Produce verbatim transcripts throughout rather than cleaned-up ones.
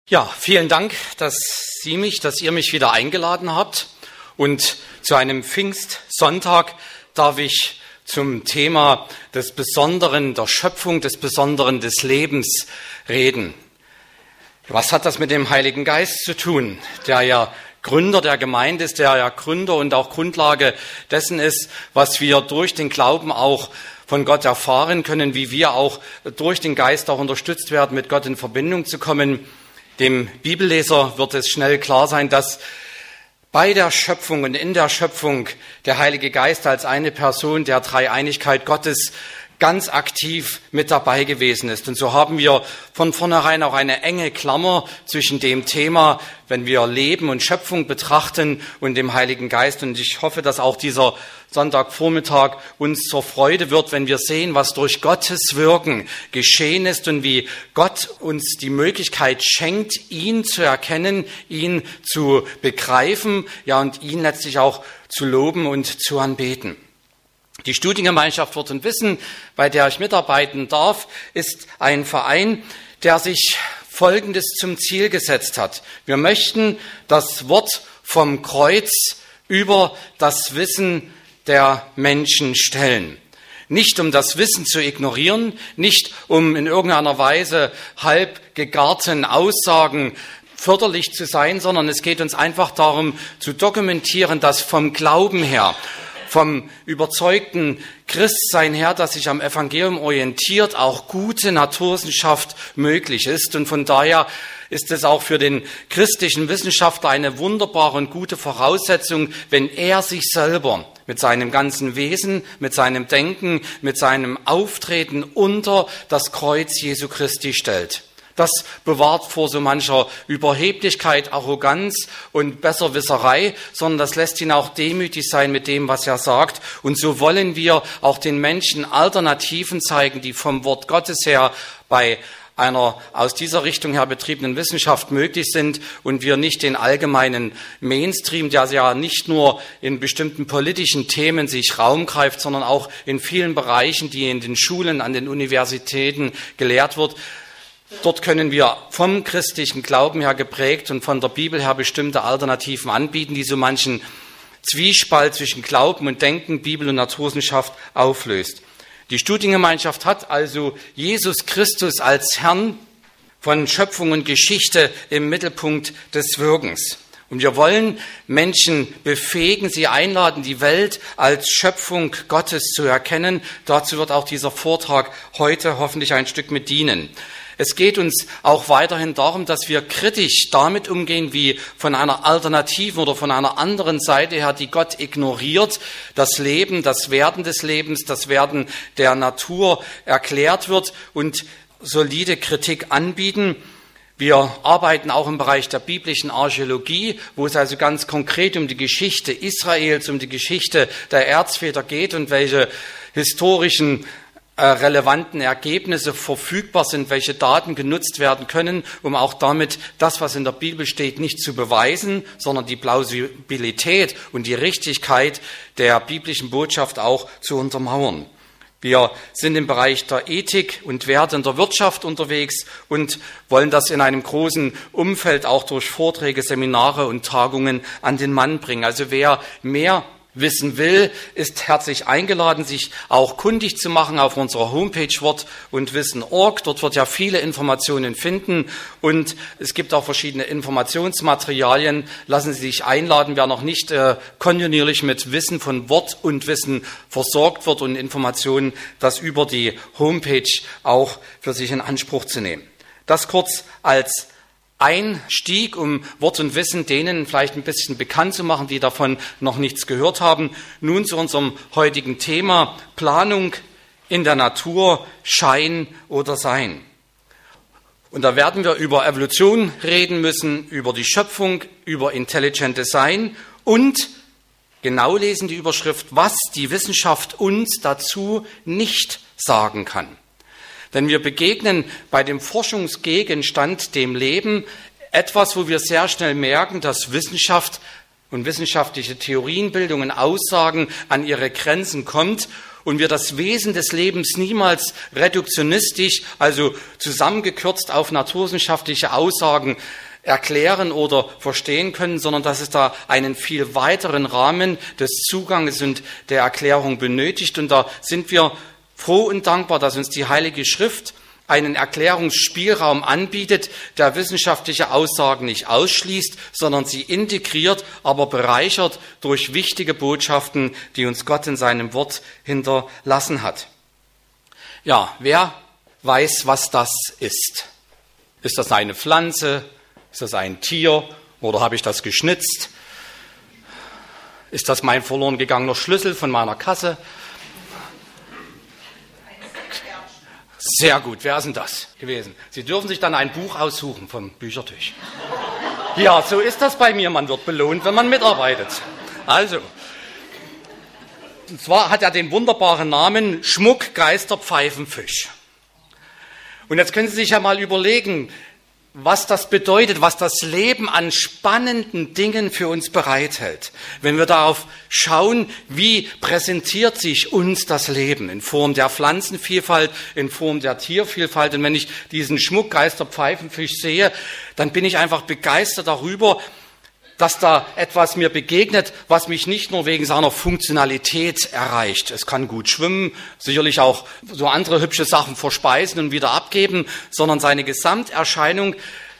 Ja, vielen Dank, dass Sie mich, dass ihr mich wieder eingeladen habt. Und zu einem Pfingstsonntag darf ich zum Thema des Besonderen der Schöpfung, des Besonderen des Lebens reden. Was hat das mit dem Heiligen Geist zu tun, der ja Gründer der Gemeinde ist, der ja Gründer und auch Grundlage dessen ist, was wir durch den Glauben auch von Gott erfahren können, wie wir auch durch den Geist auch unterstützt werden, mit Gott in Verbindung zu kommen. Dem Bibelleser wird es schnell klar sein, dass bei der Schöpfung und in der Schöpfung der Heilige Geist als eine Person der Dreieinigkeit Gottes ganz aktiv mit dabei gewesen ist. Und so haben wir von vornherein auch eine enge Klammer zwischen dem Thema, wenn wir Leben und Schöpfung betrachten, und dem Heiligen Geist. Und ich hoffe, dass auch dieser Sonntagvormittag uns zur Freude wird, wenn wir sehen, was durch Gottes Wirken geschehen ist und wie Gott uns die Möglichkeit schenkt, ihn zu erkennen, ihn zu begreifen, ja, und ihn letztlich auch zu loben und zu anbeten. Die Studiengemeinschaft Wort und Wissen, bei der ich mitarbeiten darf, ist ein Verein, der sich Folgendes zum Ziel gesetzt hat. Wir möchten das Wort vom Kreuz über das Wissen der Menschen stellen. Nicht um das Wissen zu ignorieren, nicht um in irgendeiner Weise halb gegarten Aussagen förderlich zu sein, sondern es geht uns einfach darum zu dokumentieren, dass vom Glauben her, vom überzeugten Christsein her, das sich am Evangelium orientiert, auch gute Naturwissenschaft möglich ist. Und von daher ist es auch für den christlichen Wissenschaftler eine wunderbare und gute Voraussetzung, wenn er sich selber mit seinem ganzen Wesen, mit seinem Denken, mit seinem Auftreten unter das Kreuz Jesu Christi stellt. Das bewahrt vor so mancher Überheblichkeit, Arroganz und Besserwisserei, sondern das lässt ihn auch demütig sein mit dem, was er sagt. Und so wollen wir auch den Menschen Alternativen zeigen, die vom Wort Gottes her bei einer aus dieser Richtung her betriebenen Wissenschaft möglich sind, und wir nicht den allgemeinen Mainstream, der ja nicht nur in bestimmten politischen Themen sich Raum greift, sondern auch in vielen Bereichen, die in den Schulen, an den Universitäten gelehrt wird. Dort können wir vom christlichen Glauben her geprägt und von der Bibel her bestimmte Alternativen anbieten, die so manchen Zwiespalt zwischen Glauben und Denken, Bibel und Naturwissenschaft auflöst. Die Studiengemeinschaft hat also Jesus Christus als Herrn von Schöpfung und Geschichte im Mittelpunkt des Wirkens. Und wir wollen Menschen befähigen, sie einladen, die Welt als Schöpfung Gottes zu erkennen. Dazu wird auch dieser Vortrag heute hoffentlich ein Stück mit dienen. Es geht uns auch weiterhin darum, dass wir kritisch damit umgehen, wie von einer alternativen oder von einer anderen Seite her, die Gott ignoriert, das Leben, das Werden des Lebens, das Werden der Natur erklärt wird, und solide Kritik anbieten. Wir arbeiten auch im Bereich der biblischen Archäologie, wo es also ganz konkret um die Geschichte Israels, um die Geschichte der Erzväter geht und welche historischen relevanten Ergebnisse verfügbar sind, welche Daten genutzt werden können, um auch damit das, was in der Bibel steht, nicht zu beweisen, sondern die Plausibilität und die Richtigkeit der biblischen Botschaft auch zu untermauern. Wir sind im Bereich der Ethik und Werte in der Wirtschaft unterwegs und wollen das in einem großen Umfeld auch durch Vorträge, Seminare und Tagungen an den Mann bringen. Also wer mehr wissen will, ist herzlich eingeladen, sich auch kundig zu machen auf unserer Homepage Wort und Wissen Punkt org. Dort wird ja viele Informationen finden, und es gibt auch verschiedene Informationsmaterialien. Lassen Sie sich einladen, wer noch nicht äh, kontinuierlich mit Wissen von Wort und Wissen versorgt wird und Informationen, das über die Homepage auch für sich in Anspruch zu nehmen. Das kurz als Einstieg, um Wort und Wissen denen vielleicht ein bisschen bekannt zu machen, die davon noch nichts gehört haben. Nun zu unserem heutigen Thema: Planung in der Natur, Schein oder Sein. Und da werden wir über Evolution reden müssen, über die Schöpfung, über Intelligent Design und genau lesen die Überschrift, was die Wissenschaft uns dazu nicht sagen kann. Denn wir begegnen bei dem Forschungsgegenstand, dem Leben, etwas, wo wir sehr schnell merken, dass Wissenschaft und wissenschaftliche Theorienbildung und Aussagen an ihre Grenzen kommt und wir das Wesen des Lebens niemals reduktionistisch, also zusammengekürzt auf naturwissenschaftliche Aussagen erklären oder verstehen können, sondern dass es da einen viel weiteren Rahmen des Zugangs und der Erklärung benötigt. Und da sind wir froh und dankbar, dass uns die Heilige Schrift einen Erklärungsspielraum anbietet, der wissenschaftliche Aussagen nicht ausschließt, sondern sie integriert, aber bereichert durch wichtige Botschaften, die uns Gott in seinem Wort hinterlassen hat. Ja, wer weiß, was das ist? Ist das eine Pflanze? Ist das ein Tier oder habe ich das geschnitzt? Ist das mein verloren gegangener Schlüssel von meiner Kasse? Sehr gut, wer ist denn das gewesen? Sie dürfen sich dann ein Buch aussuchen vom Büchertisch. Ja, so ist das bei mir, man wird belohnt, wenn man mitarbeitet. Also, und zwar hat er den wunderbaren Namen Schmuck, Geister, Pfeifen, Fisch. Und jetzt können Sie sich ja mal überlegen, was das bedeutet, was das Leben an spannenden Dingen für uns bereithält. Wenn wir darauf schauen, wie präsentiert sich uns das Leben in Form der Pflanzenvielfalt, in Form der Tiervielfalt. Und wenn ich diesen Schmuck, Geister, Pfeifenfisch sehe, dann bin ich einfach begeistert darüber, dass da etwas mir begegnet, was mich nicht nur wegen seiner Funktionalität erreicht. Es kann gut schwimmen, sicherlich auch so andere hübsche Sachen verspeisen und wieder abgeben, sondern seine Gesamterscheinung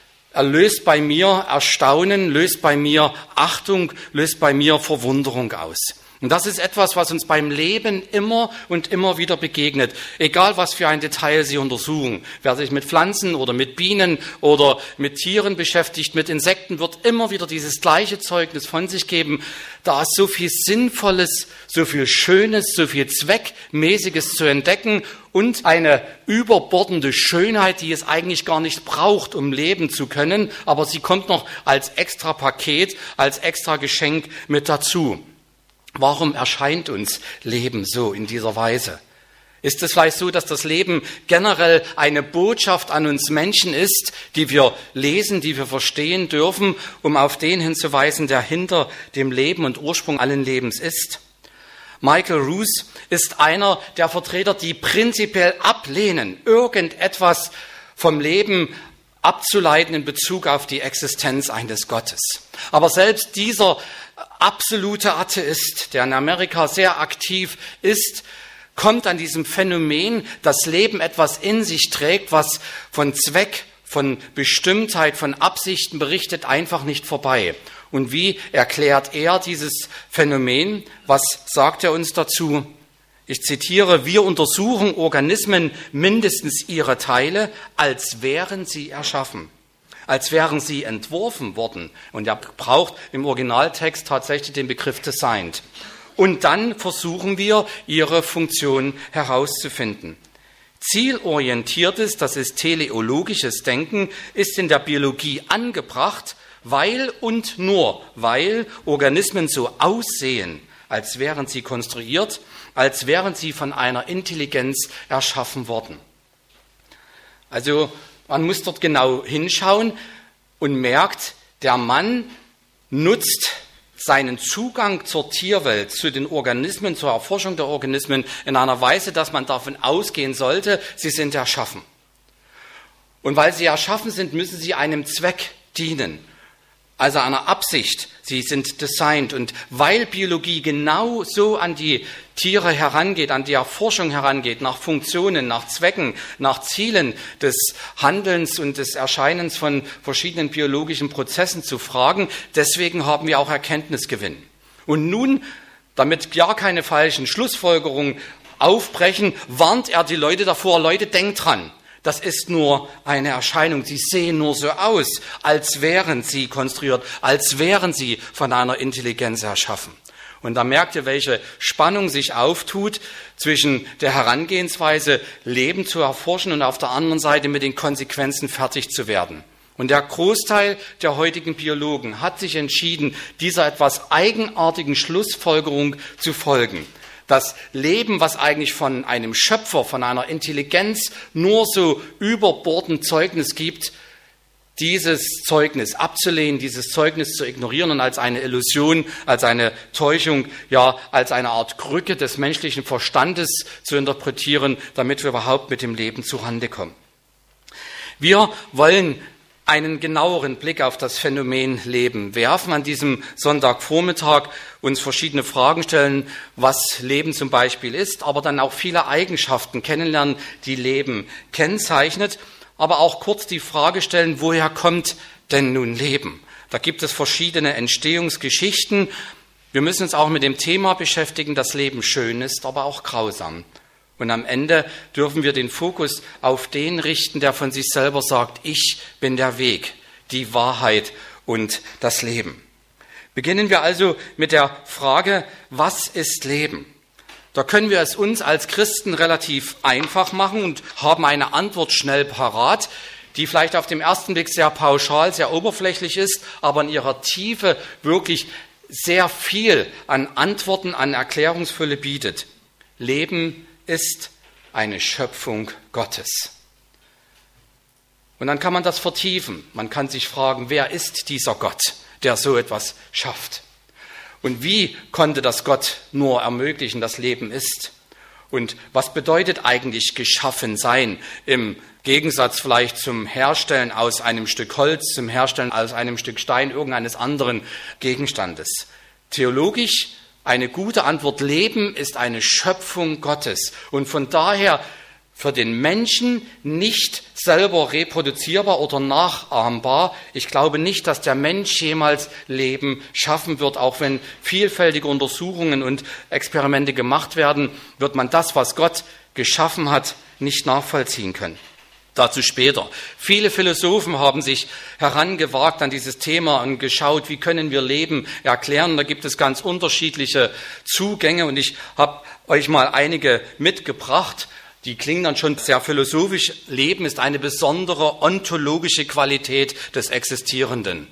löst bei mir Erstaunen, löst bei mir Achtung, löst bei mir Verwunderung aus. Und das ist etwas, was uns beim Leben immer und immer wieder begegnet. Egal, was für ein Detail Sie untersuchen. Wer sich mit Pflanzen oder mit Bienen oder mit Tieren beschäftigt, mit Insekten, wird immer wieder dieses gleiche Zeugnis von sich geben. Da ist so viel Sinnvolles, so viel Schönes, so viel Zweckmäßiges zu entdecken und eine überbordende Schönheit, die es eigentlich gar nicht braucht, um leben zu können. Aber sie kommt noch als extra Paket, als extra Geschenk mit dazu. Warum erscheint uns Leben so in dieser Weise? Ist es vielleicht so, dass das Leben generell eine Botschaft an uns Menschen ist, die wir lesen, die wir verstehen dürfen, um auf den hinzuweisen, der hinter dem Leben und Ursprung allen Lebens ist? Michael Ruse ist einer der Vertreter, die prinzipiell ablehnen, irgendetwas vom Leben abzuleiten in Bezug auf die Existenz eines Gottes. Aber selbst dieser absolute Atheist, der in Amerika sehr aktiv ist, kommt an diesem Phänomen, dass Leben etwas in sich trägt, was von Zweck, von Bestimmtheit, von Absichten berichtet, einfach nicht vorbei. Und wie erklärt er dieses Phänomen? Was sagt er uns dazu? Ich zitiere, wir untersuchen Organismen mindestens ihre Teile, als wären sie erschaffen, als wären sie entworfen worden. Und er braucht im Originaltext tatsächlich den Begriff designed. Und dann versuchen wir, ihre Funktion herauszufinden. Zielorientiertes, das ist teleologisches Denken, ist in der Biologie angebracht, weil und nur weil Organismen so aussehen, als wären sie konstruiert, als wären sie von einer Intelligenz erschaffen worden. Also man muss dort genau hinschauen und merkt, der Mann nutzt seinen Zugang zur Tierwelt, zu den Organismen, zur Erforschung der Organismen in einer Weise, dass man davon ausgehen sollte, sie sind erschaffen. Und weil sie erschaffen sind, müssen sie einem Zweck dienen. Also einer Absicht. Sie sind designed. Und weil Biologie genau so an die Tiere herangeht, an die Erforschung herangeht, nach Funktionen, nach Zwecken, nach Zielen des Handelns und des Erscheinens von verschiedenen biologischen Prozessen zu fragen, deswegen haben wir auch Erkenntnisgewinn. Und nun, damit ja keine falschen Schlussfolgerungen aufbrechen, warnt er die Leute davor, Leute, denkt dran. Das ist nur eine Erscheinung. Sie sehen nur so aus, als wären sie konstruiert, als wären sie von einer Intelligenz erschaffen. Und da merkt ihr, welche Spannung sich auftut zwischen der Herangehensweise, Leben zu erforschen und auf der anderen Seite mit den Konsequenzen fertig zu werden. Und der Großteil der heutigen Biologen hat sich entschieden, dieser etwas eigenartigen Schlussfolgerung zu folgen. Das Leben, was eigentlich von einem Schöpfer, von einer Intelligenz nur so überbordend Zeugnis gibt, dieses Zeugnis abzulehnen, dieses Zeugnis zu ignorieren und als eine Illusion, als eine Täuschung, ja, als eine Art Krücke des menschlichen Verstandes zu interpretieren, damit wir überhaupt mit dem Leben zurande kommen. Wir wollen einen genaueren Blick auf das Phänomen Leben werfen, an diesem Sonntagvormittag uns verschiedene Fragen stellen, was Leben zum Beispiel ist, aber dann auch viele Eigenschaften kennenlernen, die Leben kennzeichnet, aber auch kurz die Frage stellen, woher kommt denn nun Leben? Da gibt es verschiedene Entstehungsgeschichten. Wir müssen uns auch mit dem Thema beschäftigen, dass Leben schön ist, aber auch grausam. Und am Ende dürfen wir den Fokus auf den richten, der von sich selber sagt, ich bin der Weg, die Wahrheit und das Leben. Beginnen wir also mit der Frage, was ist Leben? Da können wir es uns als Christen relativ einfach machen und haben eine Antwort schnell parat, die vielleicht auf den ersten Blick sehr pauschal, sehr oberflächlich ist, aber in ihrer Tiefe wirklich sehr viel an Antworten, an Erklärungsfülle bietet. Leben ist eine Schöpfung Gottes. Und dann kann man das vertiefen. Man kann sich fragen, wer ist dieser Gott, der so etwas schafft? Und wie konnte das Gott nur ermöglichen, dass Leben ist? Und was bedeutet eigentlich geschaffen sein im Gegensatz vielleicht zum Herstellen aus einem Stück Holz, zum Herstellen aus einem Stück Stein, irgendeines anderen Gegenstandes? Theologisch eine gute Antwort, Leben ist eine Schöpfung Gottes und von daher für den Menschen nicht selber reproduzierbar oder nachahmbar. Ich glaube nicht, dass der Mensch jemals Leben schaffen wird, auch wenn vielfältige Untersuchungen und Experimente gemacht werden, wird man das, was Gott geschaffen hat, nicht nachvollziehen können. Dazu später. Viele Philosophen haben sich herangewagt an dieses Thema und geschaut, wie können wir Leben erklären. Da gibt es ganz unterschiedliche Zugänge und ich habe euch mal einige mitgebracht. Die klingen dann schon sehr philosophisch. Leben ist eine besondere ontologische Qualität des Existierenden.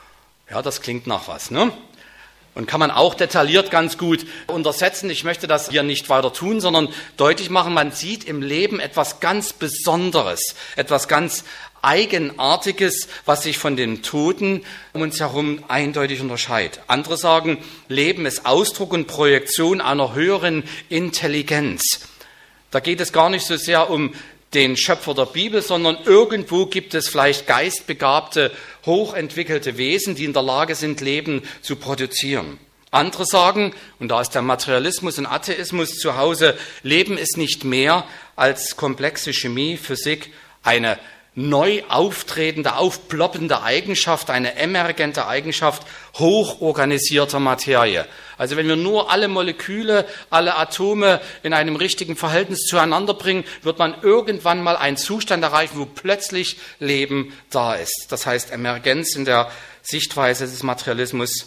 Ja, das klingt nach was, ne? Und kann man auch detailliert ganz gut untersetzen. Ich möchte das hier nicht weiter tun, sondern deutlich machen, man sieht im Leben etwas ganz Besonderes, etwas ganz Eigenartiges, was sich von den Toten um uns herum eindeutig unterscheidet. Andere sagen, Leben ist Ausdruck und Projektion einer höheren Intelligenz. Da geht es gar nicht so sehr um den Schöpfer der Bibel, sondern irgendwo gibt es vielleicht geistbegabte, hochentwickelte Wesen, die in der Lage sind, Leben zu produzieren. Andere sagen, und da ist der Materialismus und Atheismus zu Hause, Leben ist nicht mehr als komplexe Chemie, Physik, eine neu auftretende, aufploppende Eigenschaft, eine emergente Eigenschaft hochorganisierter Materie. Also wenn wir nur alle Moleküle, alle Atome in einem richtigen Verhältnis zueinander bringen, wird man irgendwann mal einen Zustand erreichen, wo plötzlich Leben da ist. Das heißt Emergenz in der Sichtweise des Materialismus.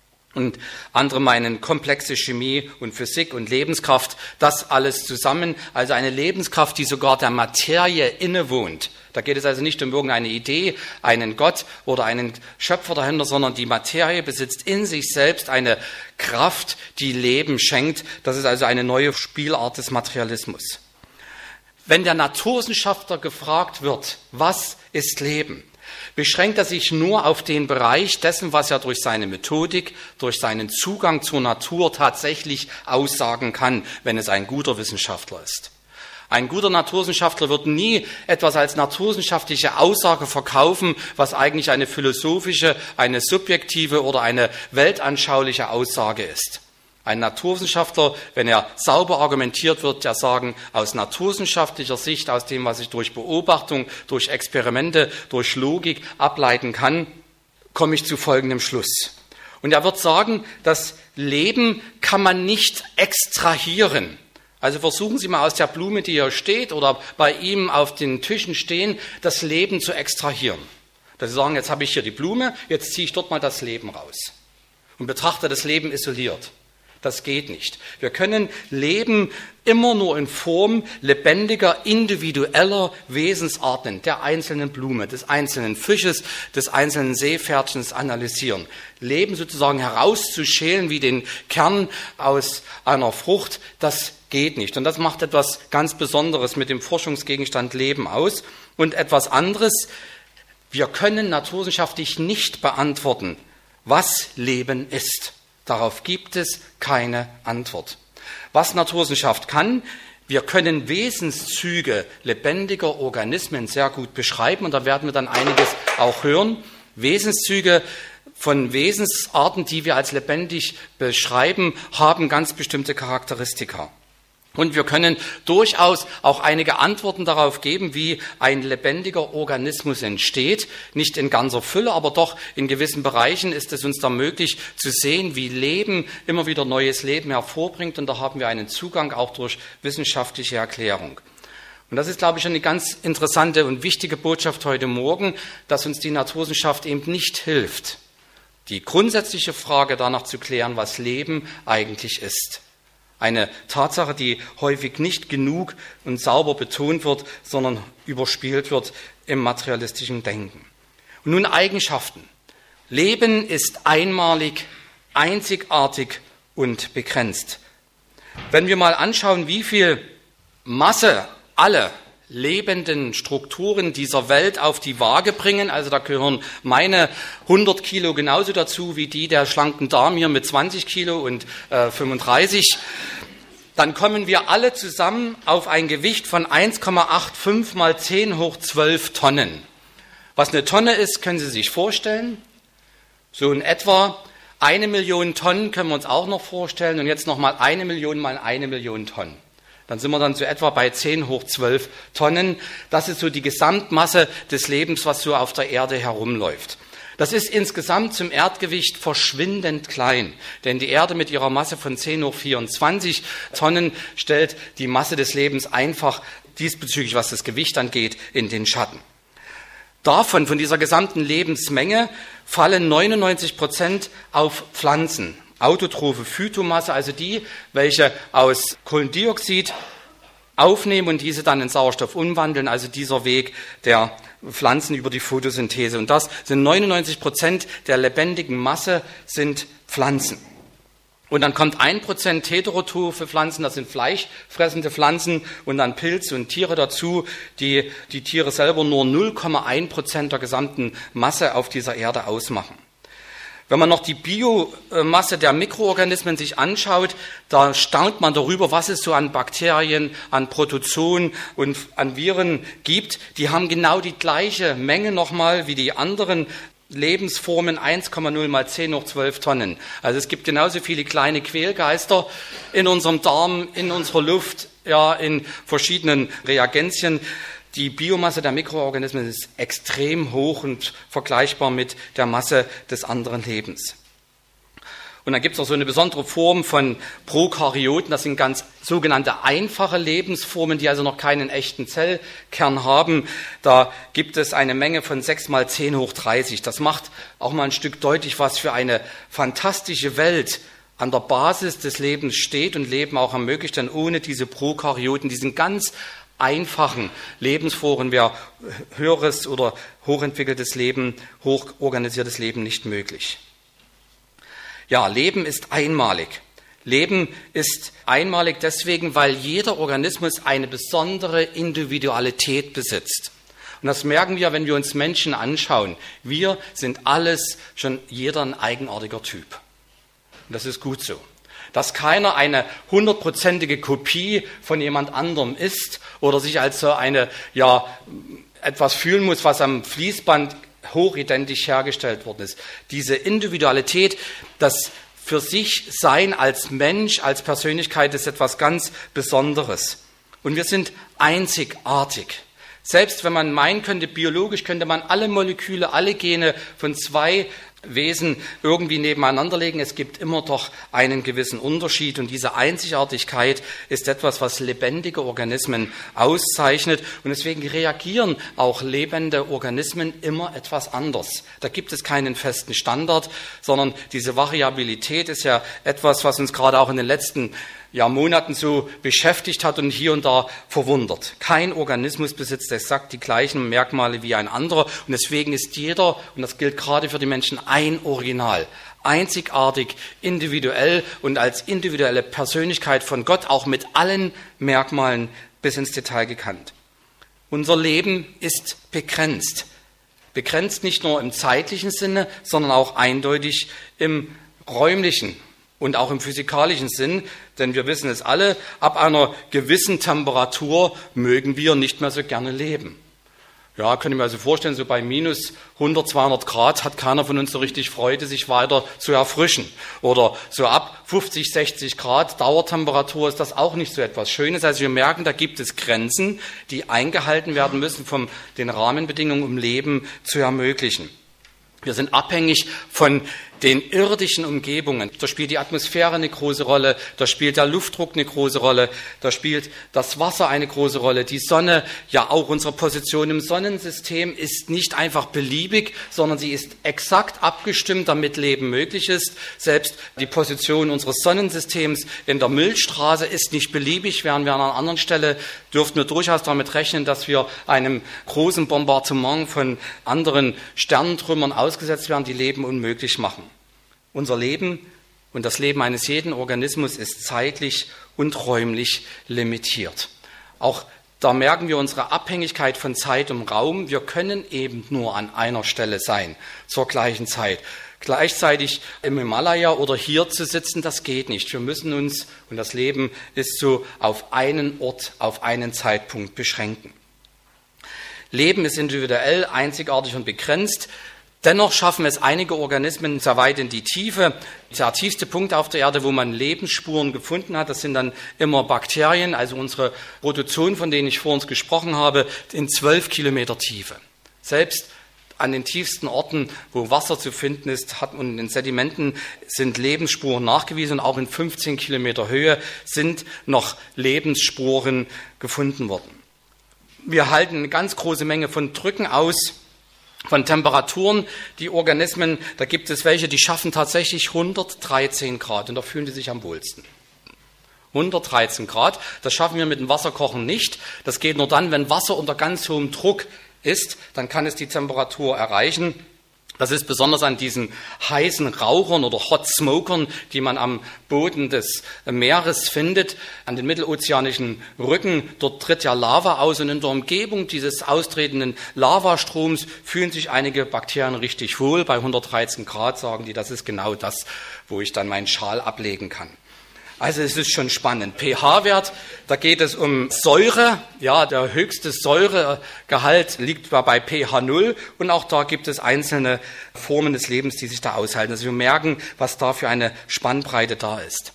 Und andere meinen komplexe Chemie und Physik und Lebenskraft, das alles zusammen, also eine Lebenskraft, die sogar der Materie innewohnt. Da geht es also nicht um irgendeine Idee, einen Gott oder einen Schöpfer dahinter, sondern die Materie besitzt in sich selbst eine Kraft, die Leben schenkt. Das ist also eine neue Spielart des Materialismus. Wenn der Naturwissenschaftler gefragt wird, was ist Leben, beschränkt er sich nur auf den Bereich dessen, was er durch seine Methodik, durch seinen Zugang zur Natur tatsächlich aussagen kann, wenn es ein guter Wissenschaftler ist. Ein guter Naturwissenschaftler wird nie etwas als naturwissenschaftliche Aussage verkaufen, was eigentlich eine philosophische, eine subjektive oder eine weltanschauliche Aussage ist. Ein Naturwissenschaftler, wenn er sauber argumentiert wird, der sagen, aus naturwissenschaftlicher Sicht, aus dem, was ich durch Beobachtung, durch Experimente, durch Logik ableiten kann, komme ich zu folgendem Schluss. Und er wird sagen, das Leben kann man nicht extrahieren. Also versuchen Sie mal aus der Blume, die hier steht oder bei ihm auf den Tischen stehen, das Leben zu extrahieren. Dass Sie sagen, jetzt habe ich hier die Blume, jetzt ziehe ich dort mal das Leben raus und betrachte das Leben isoliert. Das geht nicht. Wir können Leben immer nur in Form lebendiger, individueller Wesensarten der einzelnen Blume, des einzelnen Fisches, des einzelnen Seepferdchens analysieren. Leben sozusagen herauszuschälen wie den Kern aus einer Frucht, das geht nicht. Und das macht etwas ganz Besonderes mit dem Forschungsgegenstand Leben aus. Und etwas anderes, Wir können naturwissenschaftlich nicht beantworten, was Leben ist. Darauf gibt es keine Antwort. Was Naturwissenschaft kann, wir können Wesenszüge lebendiger Organismen sehr gut beschreiben und da werden wir dann einiges auch hören. Wesenszüge von Wesensarten, die wir als lebendig beschreiben, haben ganz bestimmte Charakteristika. Und wir können durchaus auch einige Antworten darauf geben, wie ein lebendiger Organismus entsteht. Nicht in ganzer Fülle, aber doch in gewissen Bereichen ist es uns da möglich zu sehen, wie Leben immer wieder neues Leben hervorbringt. Und da haben wir einen Zugang auch durch wissenschaftliche Erklärung. Und das ist, glaube ich, eine ganz interessante und wichtige Botschaft heute Morgen, dass uns die Naturwissenschaft eben nicht hilft, die grundsätzliche Frage danach zu klären, was Leben eigentlich ist. Eine Tatsache, die häufig nicht genug und sauber betont wird, sondern überspielt wird im materialistischen Denken. Und nun Eigenschaften. Leben ist einmalig, einzigartig und begrenzt. Wenn wir mal anschauen, wie viel Masse alle lebenden Strukturen dieser Welt auf die Waage bringen, also da gehören meine hundert Kilo genauso dazu wie die der schlanken Dame hier mit zwanzig Kilo und äh, fünfunddreißig, dann kommen wir alle zusammen auf ein Gewicht von eins Komma fünfundachtzig mal zehn hoch zwölf Tonnen. Was eine Tonne ist, können Sie sich vorstellen. So in etwa eine Million Tonnen können wir uns auch noch vorstellen und jetzt nochmal eine Million mal eine Million Tonnen. Dann sind wir dann so etwa bei zehn hoch zwölf Tonnen. Das ist so die Gesamtmasse des Lebens, was so auf der Erde herumläuft. Das ist insgesamt zum Erdgewicht verschwindend klein, denn die Erde mit ihrer Masse von zehn hoch vierundzwanzig Tonnen stellt die Masse des Lebens einfach diesbezüglich, was das Gewicht angeht, in den Schatten. Davon, von dieser gesamten Lebensmenge, fallen neunundneunzig Prozent auf Pflanzen. Autotrophe Phytomasse, also die, welche aus Kohlendioxid aufnehmen und diese dann in Sauerstoff umwandeln, also dieser Weg der Pflanzen über die Photosynthese. Und das sind neunundneunzig Prozent der lebendigen Masse sind Pflanzen. Und dann kommt ein Prozent heterotrophe Pflanzen, das sind fleischfressende Pflanzen und dann Pilze und Tiere dazu, die die Tiere selber nur null Komma eins Prozent der gesamten Masse auf dieser Erde ausmachen. Wenn man noch die Biomasse der Mikroorganismen sich anschaut, da staunt man darüber, was es so an Bakterien, an Protozoen und an Viren gibt. Die haben genau die gleiche Menge nochmal wie die anderen Lebensformen, eins Komma null mal zehn hoch zwölf Tonnen. Also es gibt genauso viele kleine Quälgeister in unserem Darm, in unserer Luft, ja, in verschiedenen Reagenzien. Die Biomasse der Mikroorganismen ist extrem hoch und vergleichbar mit der Masse des anderen Lebens. Und dann gibt es auch so eine besondere Form von Prokaryoten, das sind ganz sogenannte einfache Lebensformen, die also noch keinen echten Zellkern haben. Da gibt es eine Menge von sechs mal zehn hoch dreißig. Das macht auch mal ein Stück deutlich, was für eine fantastische Welt an der Basis des Lebens steht und Leben auch ermöglicht, denn ohne diese Prokaryoten, diesen ganz einfachen Lebensformen wäre höheres oder hochentwickeltes Leben, hochorganisiertes Leben nicht möglich. Ja, Leben ist einmalig. Leben ist einmalig deswegen, weil jeder Organismus eine besondere Individualität besitzt. Und das merken wir, wenn wir uns Menschen anschauen. Wir sind alles schon jeder ein eigenartiger Typ. Und das ist gut so. Dass keiner eine hundertprozentige Kopie von jemand anderem ist oder sich als so eine, ja, etwas fühlen muss, was am Fließband hochidentisch hergestellt worden ist. Diese Individualität, das für sich Sein als Mensch, als Persönlichkeit ist etwas ganz Besonderes. Und wir sind einzigartig. Selbst wenn man meinen könnte, biologisch könnte man alle Moleküle, alle Gene von zwei Wesen irgendwie nebeneinander legen. Es gibt immer doch einen gewissen Unterschied und diese Einzigartigkeit ist etwas, was lebendige Organismen auszeichnet und deswegen reagieren auch lebende Organismen immer etwas anders. Da gibt es keinen festen Standard, sondern diese Variabilität ist ja etwas, was uns gerade auch in den letzten ja, Monaten so beschäftigt hat und hier und da verwundert. Kein Organismus besitzt exakt die gleichen Merkmale wie ein anderer und deswegen ist jeder, und das gilt gerade für die Menschen, ein Original, einzigartig, individuell und als individuelle Persönlichkeit von Gott auch mit allen Merkmalen bis ins Detail gekannt. Unser Leben ist begrenzt. begrenzt nicht nur im zeitlichen Sinne, sondern auch eindeutig im räumlichen und auch im physikalischen Sinn. Denn wir wissen es alle, ab einer gewissen Temperatur mögen wir nicht mehr so gerne leben. Ja, könnte ich mir also vorstellen, so bei minus hundert, zweihundert Grad hat keiner von uns so richtig Freude, sich weiter zu erfrischen. Oder so ab fünfzig, sechzig Grad Dauertemperatur ist das auch nicht so etwas Schönes. Also wir merken, da gibt es Grenzen, die eingehalten werden müssen von den Rahmenbedingungen, um Leben zu ermöglichen. Wir sind abhängig von den irdischen Umgebungen. Da spielt die Atmosphäre eine große Rolle, da spielt der Luftdruck eine große Rolle, da spielt das Wasser eine große Rolle. Die Sonne, ja auch unsere Position im Sonnensystem ist nicht einfach beliebig, sondern sie ist exakt abgestimmt, damit Leben möglich ist. Selbst die Position unseres Sonnensystems in der Milchstraße ist nicht beliebig, während wir an einer anderen Stelle dürften wir durchaus damit rechnen, dass wir einem großen Bombardement von anderen Sternentrümmern ausgesetzt werden, die Leben unmöglich machen. Unser Leben und das Leben eines jeden Organismus ist zeitlich und räumlich limitiert. Auch da merken wir unsere Abhängigkeit von Zeit und Raum. Wir können eben nur an einer Stelle sein zur gleichen Zeit. Gleichzeitig im Himalaya oder hier zu sitzen, das geht nicht. Wir müssen uns, und das Leben ist so, auf einen Ort, auf einen Zeitpunkt beschränken. Leben ist individuell, einzigartig und begrenzt. Dennoch schaffen es einige Organismen sehr weit in die Tiefe. Der tiefste Punkt auf der Erde, wo man Lebensspuren gefunden hat, das sind dann immer Bakterien, also unsere Protozoen, von denen ich vor uns gesprochen habe, in zwölf Kilometer Tiefe. Selbst an den tiefsten Orten, wo Wasser zu finden ist, hat, und in Sedimenten sind Lebensspuren nachgewiesen, und auch in fünfzehn Kilometer Höhe sind noch Lebensspuren gefunden worden. Wir halten eine ganz große Menge von Drücken aus, von Temperaturen. Die Organismen, da gibt es welche, die schaffen tatsächlich hundertdreizehn Grad, und da fühlen die sich am wohlsten. hundertdreizehn Grad, das schaffen wir mit dem Wasserkochen nicht. Das geht nur dann, wenn Wasser unter ganz hohem Druck ist, dann kann es die Temperatur erreichen. Das ist besonders an diesen heißen Rauchern oder Hot Smokern, die man am Boden des Meeres findet, an den mittelozeanischen Rücken. Dort tritt ja Lava aus, und in der Umgebung dieses austretenden Lavastroms fühlen sich einige Bakterien richtig wohl. Bei hundertdreizehn Grad sagen die, das ist genau das, wo ich dann meinen Schal ablegen kann. Also es ist schon spannend. pH-Wert, da geht es um Säure. Ja, der höchste Säuregehalt liegt bei pH null, und auch da gibt es einzelne Formen des Lebens, die sich da aushalten. Also wir merken, was da für eine Spannbreite da ist.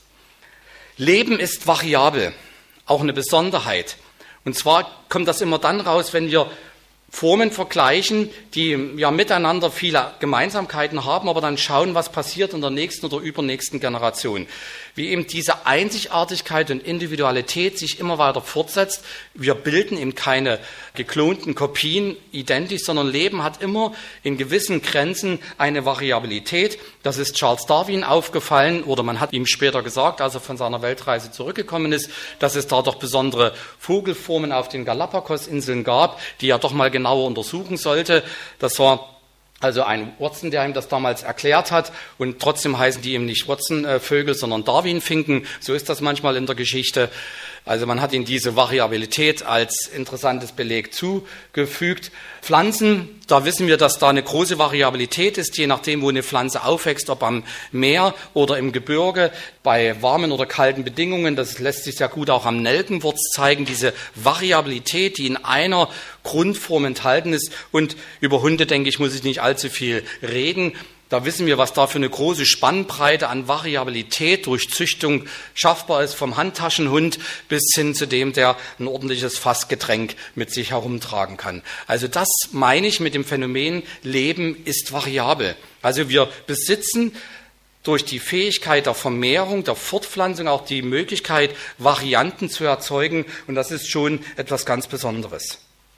Leben ist variabel, auch eine Besonderheit. Und zwar kommt das immer dann raus, wenn wir Formen vergleichen, die ja miteinander viele Gemeinsamkeiten haben, aber dann schauen, was passiert in der nächsten oder übernächsten Generation. Wie eben diese Einzigartigkeit und Individualität sich immer weiter fortsetzt. Wir bilden eben keine geklonten Kopien identisch, sondern Leben hat immer in gewissen Grenzen eine Variabilität. Das ist Charles Darwin aufgefallen, oder man hat ihm später gesagt, als er von seiner Weltreise zurückgekommen ist, dass es da doch besondere Vogelformen auf den Galapagos-Inseln gab, die er doch mal genauer untersuchen sollte. Das war also ein Watson, der ihm das damals erklärt hat, und trotzdem heißen die eben nicht Watson-Vögel, sondern Darwin-Finken. So ist das manchmal in der Geschichte. Also man hat ihnen diese Variabilität als interessantes Beleg zugefügt. Pflanzen, da wissen wir, dass da eine große Variabilität ist, je nachdem, wo eine Pflanze aufwächst, ob am Meer oder im Gebirge, bei warmen oder kalten Bedingungen. Das lässt sich sehr gut auch am Nelkenwurz zeigen, diese Variabilität, die in einer Grundform enthalten ist. Und über Hunde, denke ich, muss ich nicht allzu viel reden. Da wissen wir, was da für eine große Spannbreite an Variabilität durch Züchtung schaffbar ist, vom Handtaschenhund bis hin zu dem, der ein ordentliches Fassgetränk mit sich herumtragen kann. Also das meine ich mit dem Phänomen, Leben ist variabel. Also wir besitzen durch die Fähigkeit der Vermehrung, der Fortpflanzung auch die Möglichkeit, Varianten zu erzeugen, und das ist schon etwas ganz Besonderes.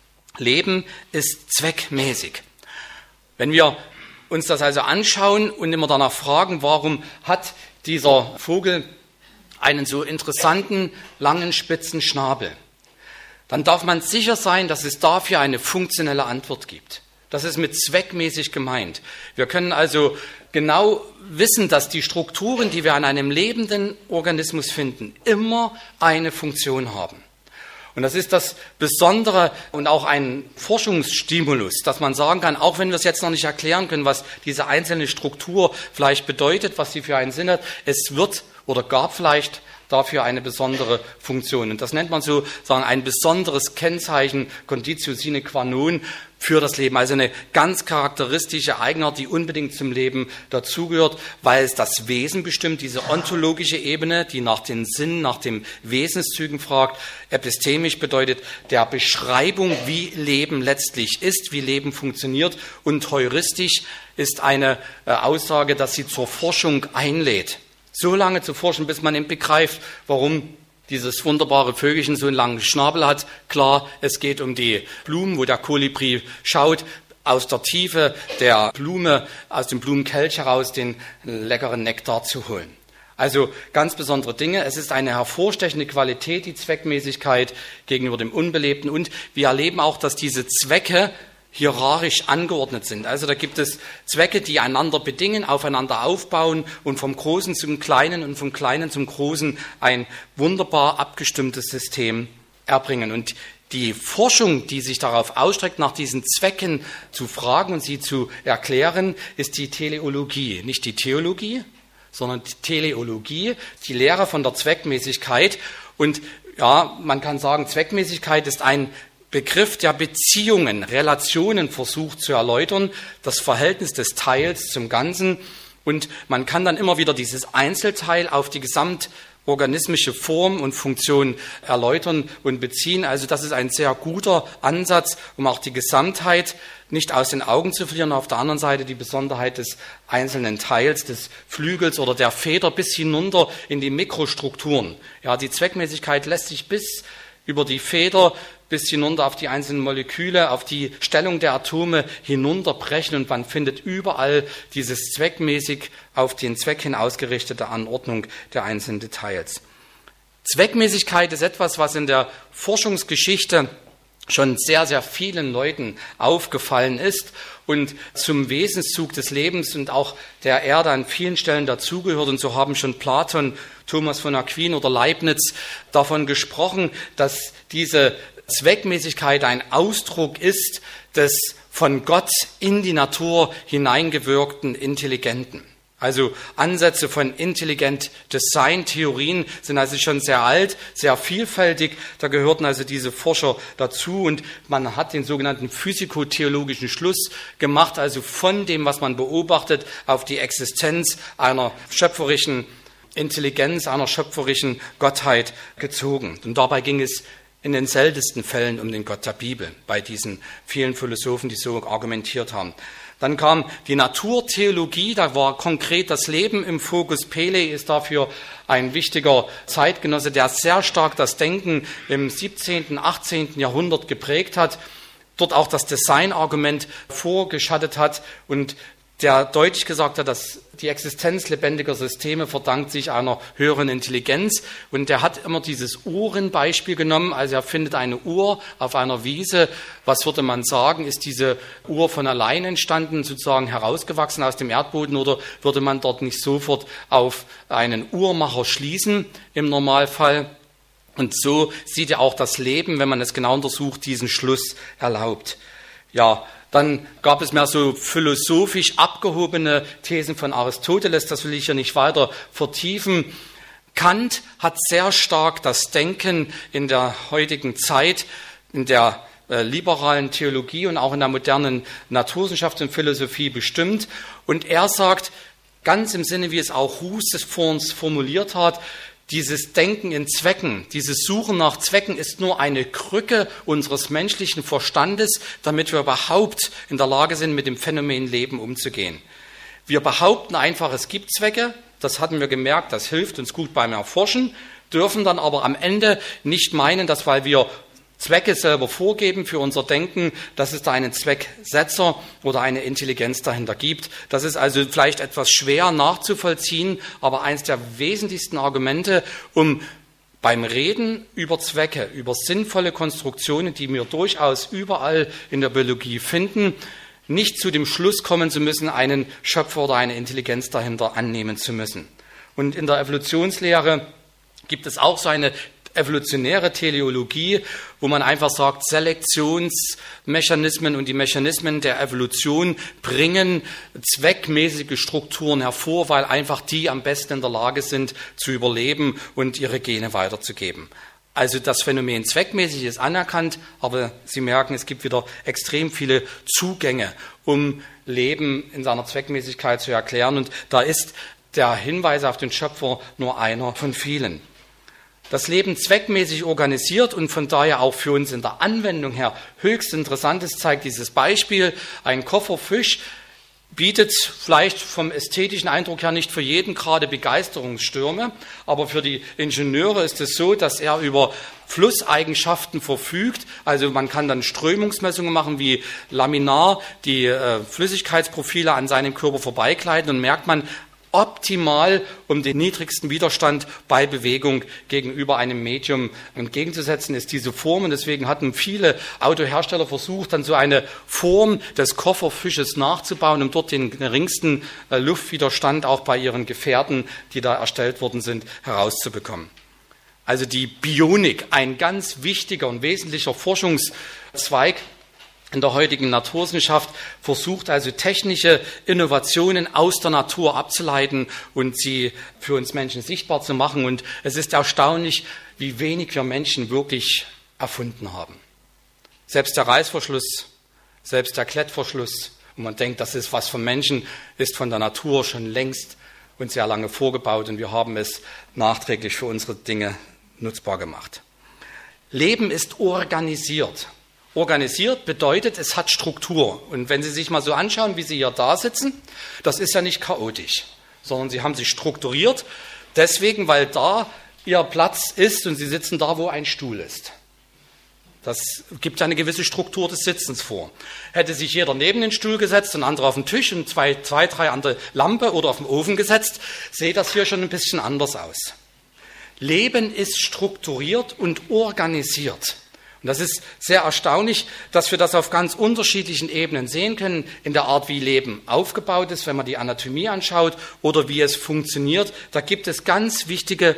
Leben ist zweckmäßig. Wenn wir uns das also anschauen und immer danach fragen, warum hat dieser Vogel einen so interessanten, langen, spitzen Schnabel, dann darf man sicher sein, dass es dafür eine funktionelle Antwort gibt. Das ist mit zweckmäßig gemeint. Wir können also genau wissen, dass die Strukturen, die wir an einem lebenden Organismus finden, immer eine Funktion haben. Und das ist das Besondere und auch ein Forschungsstimulus, dass man sagen kann, auch wenn wir es jetzt noch nicht erklären können, was diese einzelne Struktur vielleicht bedeutet, was sie für einen Sinn hat, es wird oder gab vielleicht dafür eine besondere Funktion. Und das nennt man so sagen ein besonderes Kennzeichen, Conditio sine qua non, für das Leben. Also eine ganz charakteristische Eigenart, die unbedingt zum Leben dazugehört, weil es das Wesen bestimmt, diese ontologische Ebene, die nach den Sinn, nach den Wesenszügen fragt. Epistemisch bedeutet der Beschreibung, wie Leben letztlich ist, wie Leben funktioniert. Und heuristisch ist eine äh, Aussage, dass sie zur Forschung einlädt. So lange zu forschen, bis man eben begreift, warum dieses wunderbare Vögelchen so einen langen Schnabel hat. Klar, es geht um die Blumen, wo der Kolibri schaut, aus der Tiefe der Blume, aus dem Blumenkelch heraus den leckeren Nektar zu holen. Also ganz besondere Dinge. Es ist eine hervorstechende Qualität, die Zweckmäßigkeit gegenüber dem Unbelebten. Und wir erleben auch, dass diese Zwecke hierarchisch angeordnet sind. Also da gibt es Zwecke, die einander bedingen, aufeinander aufbauen und vom Großen zum Kleinen und vom Kleinen zum Großen ein wunderbar abgestimmtes System erbringen. Und die Forschung, die sich darauf ausstreckt, nach diesen Zwecken zu fragen und sie zu erklären, ist die Teleologie. Nicht die Theologie, sondern die Teleologie, die Lehre von der Zweckmäßigkeit. Und ja, man kann sagen, Zweckmäßigkeit ist ein Begriff der Beziehungen, Relationen versucht zu erläutern, das Verhältnis des Teils zum Ganzen. Und man kann dann immer wieder dieses Einzelteil auf die gesamtorganismische Form und Funktion erläutern und beziehen. Also das ist ein sehr guter Ansatz, um auch die Gesamtheit nicht aus den Augen zu verlieren. Auf der anderen Seite die Besonderheit des einzelnen Teils, des Flügels oder der Feder bis hinunter in die Mikrostrukturen. Ja, die Zweckmäßigkeit lässt sich bis über die Feder bis hinunter auf die einzelnen Moleküle, auf die Stellung der Atome hinunterbrechen und man findet überall dieses zweckmäßig auf den Zweck hin ausgerichtete Anordnung der einzelnen Details. Zweckmäßigkeit ist etwas, was in der Forschungsgeschichte schon sehr, sehr vielen Leuten aufgefallen ist und zum Wesenszug des Lebens und auch der Erde an vielen Stellen dazugehört. Und so haben schon Platon, Thomas von Aquin oder Leibniz davon gesprochen, dass diese Zweckmäßigkeit ein Ausdruck ist des von Gott in die Natur hineingewirkten Intelligenten. Also Ansätze von Intelligent Design Theorien sind also schon sehr alt, sehr vielfältig. Da gehörten also diese Forscher dazu und man hat den sogenannten physikotheologischen Schluss gemacht, also von dem, was man beobachtet, auf die Existenz einer schöpferischen Intelligenz, einer schöpferischen Gottheit gezogen. Und dabei ging es in den seltensten Fällen um den Gott der Bibel, bei diesen vielen Philosophen, die so argumentiert haben. Dann kam die Naturtheologie, da war konkret das Leben im Fokus. Paley ist dafür ein wichtiger Zeitgenosse, der sehr stark das Denken im siebzehnten, achtzehnten Jahrhundert geprägt hat, dort auch das Designargument vorgeschattet hat und der deutlich gesagt hat, dass die Existenz lebendiger Systeme verdankt sich einer höheren Intelligenz. Und der hat immer dieses Uhrenbeispiel genommen. Also er findet eine Uhr auf einer Wiese. Was würde man sagen? Ist diese Uhr von allein entstanden, sozusagen herausgewachsen aus dem Erdboden? Oder würde man dort nicht sofort auf einen Uhrmacher schließen im Normalfall? Und so sieht er auch das Leben, wenn man es genau untersucht, diesen Schluss erlaubt. Ja, dann gab es mehr so philosophisch abgehobene Thesen von Aristoteles, das will ich hier nicht weiter vertiefen. Kant hat sehr stark das Denken in der heutigen Zeit, in der äh, liberalen Theologie und auch in der modernen Naturwissenschaft und Philosophie bestimmt. Und er sagt, ganz im Sinne, wie es auch Hus vor uns formuliert hat, dieses Denken in Zwecken, dieses Suchen nach Zwecken ist nur eine Krücke unseres menschlichen Verstandes, damit wir überhaupt in der Lage sind, mit dem Phänomen Leben umzugehen. Wir behaupten einfach, es gibt Zwecke, das hatten wir gemerkt, das hilft uns gut beim Erforschen, dürfen dann aber am Ende nicht meinen, dass weil wir Zwecke selber vorgeben für unser Denken, dass es da einen Zwecksetzer oder eine Intelligenz dahinter gibt. Das ist also vielleicht etwas schwer nachzuvollziehen, aber eines der wesentlichsten Argumente, um beim Reden über Zwecke, über sinnvolle Konstruktionen, die wir durchaus überall in der Biologie finden, nicht zu dem Schluss kommen zu müssen, einen Schöpfer oder eine Intelligenz dahinter annehmen zu müssen. Und in der Evolutionslehre gibt es auch so eine evolutionäre Teleologie, wo man einfach sagt, Selektionsmechanismen und die Mechanismen der Evolution bringen zweckmäßige Strukturen hervor, weil einfach die am besten in der Lage sind, zu überleben und ihre Gene weiterzugeben. Also das Phänomen zweckmäßig ist anerkannt, aber Sie merken, es gibt wieder extrem viele Zugänge, um Leben in seiner Zweckmäßigkeit zu erklären. Und da ist der Hinweis auf den Schöpfer nur einer von vielen. Das Leben zweckmäßig organisiert und von daher auch für uns in der Anwendung her höchst Interessantes zeigt dieses Beispiel. Ein Kofferfisch bietet vielleicht vom ästhetischen Eindruck her nicht für jeden gerade Begeisterungsstürme, aber für die Ingenieure ist es so, dass er über Flusseigenschaften verfügt. Also man kann dann Strömungsmessungen machen, wie laminar die äh, Flüssigkeitsprofile an seinem Körper vorbeigleiten und merkt man, optimal, um den niedrigsten Widerstand bei Bewegung gegenüber einem Medium entgegenzusetzen, ist diese Form. Und deswegen hatten viele Autohersteller versucht, dann so eine Form des Kofferfisches nachzubauen, um dort den geringsten Luftwiderstand auch bei ihren Gefährten, die da erstellt worden sind, herauszubekommen. Also die Bionik, ein ganz wichtiger und wesentlicher Forschungszweig in der heutigen Naturwissenschaft, versucht also technische Innovationen aus der Natur abzuleiten und sie für uns Menschen sichtbar zu machen. Und es ist erstaunlich, wie wenig wir Menschen wirklich erfunden haben. Selbst der Reißverschluss, selbst der Klettverschluss, und man denkt, das ist was vom Menschen, ist von der Natur schon längst und sehr lange vorgebaut und wir haben es nachträglich für unsere Dinge nutzbar gemacht. Leben ist organisiert. Organisiert bedeutet, es hat Struktur. Und wenn Sie sich mal so anschauen, wie Sie hier da sitzen, das ist ja nicht chaotisch, sondern Sie haben sich strukturiert, deswegen, weil da Ihr Platz ist und Sie sitzen da, wo ein Stuhl ist. Das gibt eine gewisse Struktur des Sitzens vor. Hätte sich jeder neben den Stuhl gesetzt und andere auf den Tisch und zwei, zwei, drei an der Lampe oder auf den Ofen gesetzt, sähe das hier schon ein bisschen anders aus. Leben ist strukturiert und organisiert. Und das ist sehr erstaunlich, dass wir das auf ganz unterschiedlichen Ebenen sehen können, in der Art, wie Leben aufgebaut ist, wenn man die Anatomie anschaut oder wie es funktioniert. Da gibt es ganz wichtige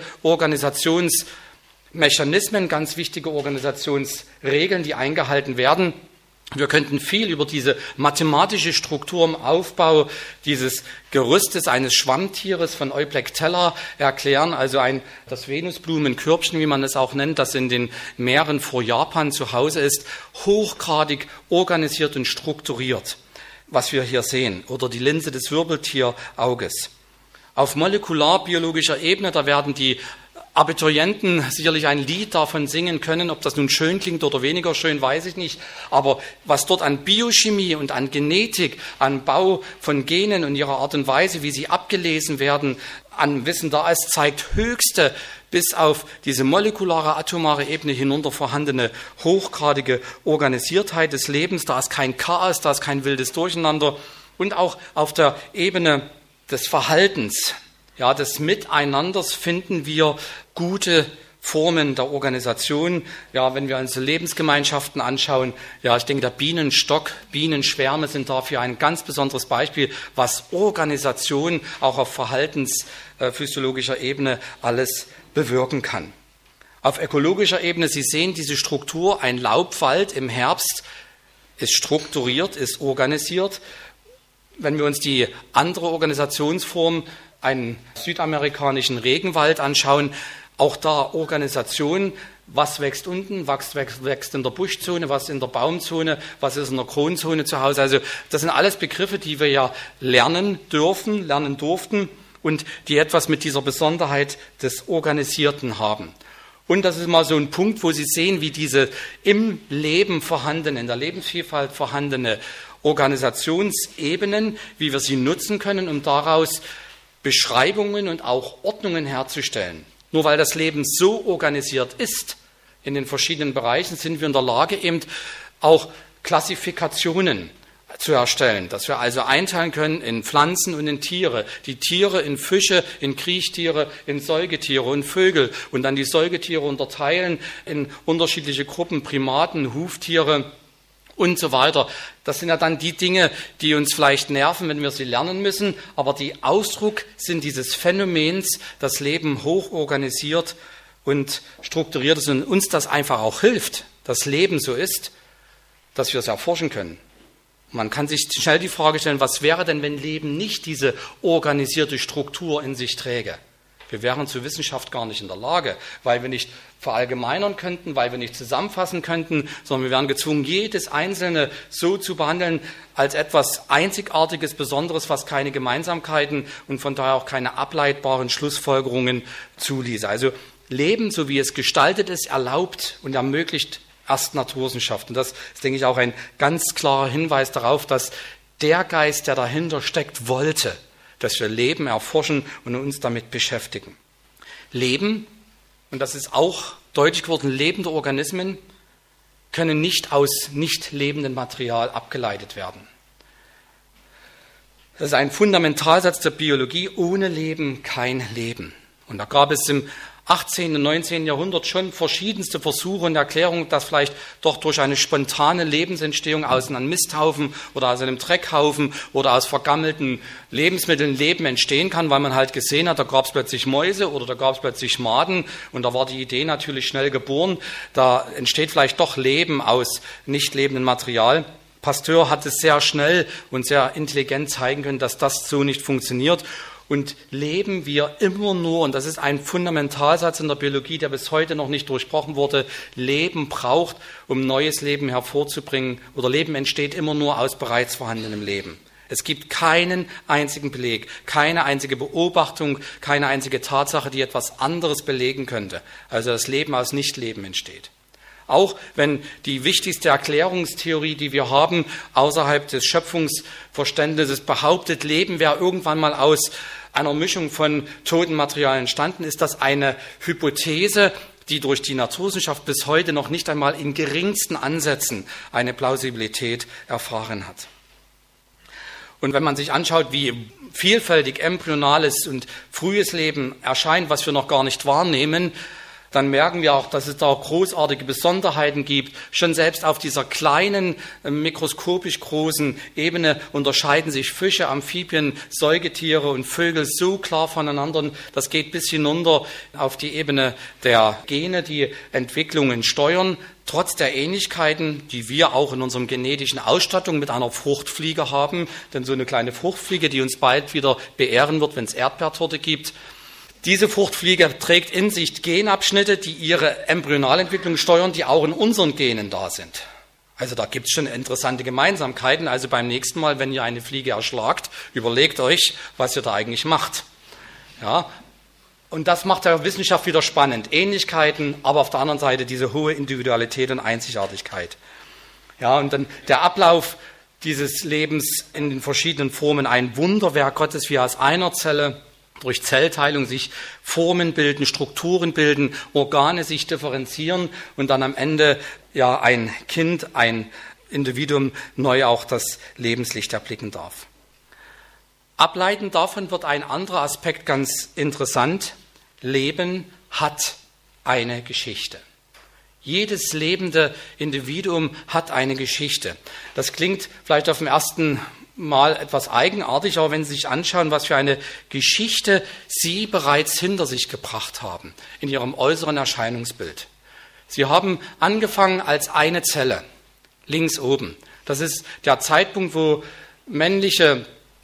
Organisationsmechanismen, ganz wichtige Organisationsregeln, die eingehalten werden. Wir könnten viel über diese mathematische Struktur im Aufbau dieses Gerüstes eines Schwammtieres von Euplectella erklären, also ein, das Venusblumenkörbchen, wie man es auch nennt, das in den Meeren vor Japan zu Hause ist, hochgradig organisiert und strukturiert, was wir hier sehen, oder die Linse des Wirbeltierauges. Auf molekularbiologischer Ebene, da werden die Abiturienten sicherlich ein Lied davon singen können, ob das nun schön klingt oder weniger schön, weiß ich nicht. Aber was dort an Biochemie und an Genetik, an Bau von Genen und ihrer Art und Weise, wie sie abgelesen werden, an Wissen da ist, zeigt höchste, bis auf diese molekulare, atomare Ebene hinunter vorhandene, hochgradige Organisiertheit des Lebens. Da ist kein Chaos, da ist kein wildes Durcheinander. Und auch auf der Ebene des Verhaltens, ja, des Miteinanders finden wir gute Formen der Organisation. Ja, wenn wir unsere Lebensgemeinschaften anschauen, ja, ich denke, der Bienenstock, Bienenschwärme sind dafür ein ganz besonderes Beispiel, was Organisation auch auf verhaltensphysiologischer Ebene alles bewirken kann. Auf ökologischer Ebene, Sie sehen diese Struktur, ein Laubwald im Herbst ist strukturiert, ist organisiert. Wenn wir uns die andere Organisationsform, einen südamerikanischen Regenwald anschauen, auch da Organisation, was wächst unten, was wächst in der Buschzone, was in der Baumzone, was ist in der Kronzone zu Hause. Also das sind alles Begriffe, die wir ja lernen dürfen, lernen durften und die etwas mit dieser Besonderheit des Organisierten haben. Und das ist mal so ein Punkt, wo Sie sehen, wie diese im Leben vorhandene, in der Lebensvielfalt vorhandene Organisationsebenen, wie wir sie nutzen können, um daraus Beschreibungen und auch Ordnungen herzustellen. Nur weil das Leben so organisiert ist in den verschiedenen Bereichen, sind wir in der Lage, eben auch Klassifikationen zu erstellen, dass wir also einteilen können in Pflanzen und in Tiere, die Tiere in Fische, in Kriechtiere, in Säugetiere und Vögel und dann die Säugetiere unterteilen in unterschiedliche Gruppen, Primaten, Huftiere und so weiter. Das sind ja dann die Dinge, die uns vielleicht nerven, wenn wir sie lernen müssen, aber die Ausdruck sind dieses Phänomens, das Leben hoch organisiert und strukturiert ist und uns das einfach auch hilft, das Leben so ist, dass wir es erforschen können. Man kann sich schnell die Frage stellen, was wäre denn, wenn Leben nicht diese organisierte Struktur in sich träge? Wir wären zur Wissenschaft gar nicht in der Lage, weil wir nicht verallgemeinern könnten, weil wir nicht zusammenfassen könnten, sondern wir wären gezwungen, jedes Einzelne so zu behandeln als etwas Einzigartiges, Besonderes, was keine Gemeinsamkeiten und von daher auch keine ableitbaren Schlussfolgerungen zuließe. Also Leben, so wie es gestaltet ist, erlaubt und ermöglicht erst Naturwissenschaften. Das ist, denke ich, auch ein ganz klarer Hinweis darauf, dass der Geist, der dahinter steckt, wollte, dass wir Leben erforschen und uns damit beschäftigen. Leben, und das ist auch deutlich geworden, lebende Organismen können nicht aus nicht lebendem Material abgeleitet werden. Das ist ein Fundamentalsatz der Biologie: ohne Leben kein Leben. Und da gab es im achtzehnten und neunzehnten Jahrhundert schon verschiedenste Versuche und Erklärungen, dass vielleicht doch durch eine spontane Lebensentstehung aus einem Misthaufen oder aus einem Dreckhaufen oder aus vergammelten Lebensmitteln Leben entstehen kann, weil man halt gesehen hat, da gab es plötzlich Mäuse oder da gab es plötzlich Maden und da war die Idee natürlich schnell geboren, da entsteht vielleicht doch Leben aus nicht lebendem Material. Pasteur hat es sehr schnell und sehr intelligent zeigen können, dass das so nicht funktioniert. Und leben wir immer nur, und das ist ein Fundamentalsatz in der Biologie, der bis heute noch nicht durchbrochen wurde, Leben braucht, um neues Leben hervorzubringen, oder Leben entsteht immer nur aus bereits vorhandenem Leben. Es gibt keinen einzigen Beleg, keine einzige Beobachtung, keine einzige Tatsache, die etwas anderes belegen könnte, also das Leben aus Nichtleben entsteht. Auch wenn die wichtigste Erklärungstheorie, die wir haben, außerhalb des Schöpfungsverständnisses behauptet, Leben wäre irgendwann mal aus einer Mischung von toten Materialien entstanden, ist das eine Hypothese, die durch die Naturwissenschaft bis heute noch nicht einmal in geringsten Ansätzen eine Plausibilität erfahren hat. Und wenn man sich anschaut, wie vielfältig embryonales und frühes Leben erscheint, was wir noch gar nicht wahrnehmen, dann merken wir auch, dass es da großartige Besonderheiten gibt. Schon selbst auf dieser kleinen, mikroskopisch großen Ebene unterscheiden sich Fische, Amphibien, Säugetiere und Vögel so klar voneinander. Das geht bis hinunter auf die Ebene der Gene, die Entwicklungen steuern. Trotz der Ähnlichkeiten, die wir auch in unserem genetischen Ausstattung mit einer Fruchtfliege haben, denn so eine kleine Fruchtfliege, die uns bald wieder beehren wird, wenn es Erdbeertorte gibt. Diese Fruchtfliege trägt in sich Genabschnitte, die ihre Embryonalentwicklung steuern, die auch in unseren Genen da sind. Also da gibt es schon interessante Gemeinsamkeiten. Also beim nächsten Mal, wenn ihr eine Fliege erschlagt, überlegt euch, was ihr da eigentlich macht. Ja, und das macht der Wissenschaft wieder spannend. Ähnlichkeiten, aber auf der anderen Seite diese hohe Individualität und Einzigartigkeit. Ja, und dann der Ablauf dieses Lebens in den verschiedenen Formen, ein Wunderwerk Gottes, wie aus einer Zelle durch Zellteilung sich Formen bilden, Strukturen bilden, Organe sich differenzieren und dann am Ende ja ein Kind, ein Individuum neu auch das Lebenslicht erblicken darf. Ableitend davon wird ein anderer Aspekt ganz interessant. Leben hat eine Geschichte. Jedes lebende Individuum hat eine Geschichte. Das klingt vielleicht auf den ersten Mal etwas eigenartig, aber wenn Sie sich anschauen, was für eine Geschichte Sie bereits hinter sich gebracht haben in Ihrem äußeren Erscheinungsbild. Sie haben angefangen als eine Zelle, links oben. Das ist der Zeitpunkt, wo männliche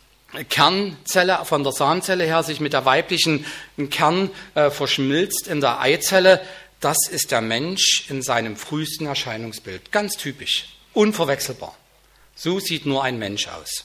Kernzelle von der Samenzelle her sich mit der weiblichen Kern äh, verschmilzt in der Eizelle. Das ist der Mensch in seinem frühesten Erscheinungsbild. Ganz typisch, unverwechselbar. So sieht nur ein Mensch aus.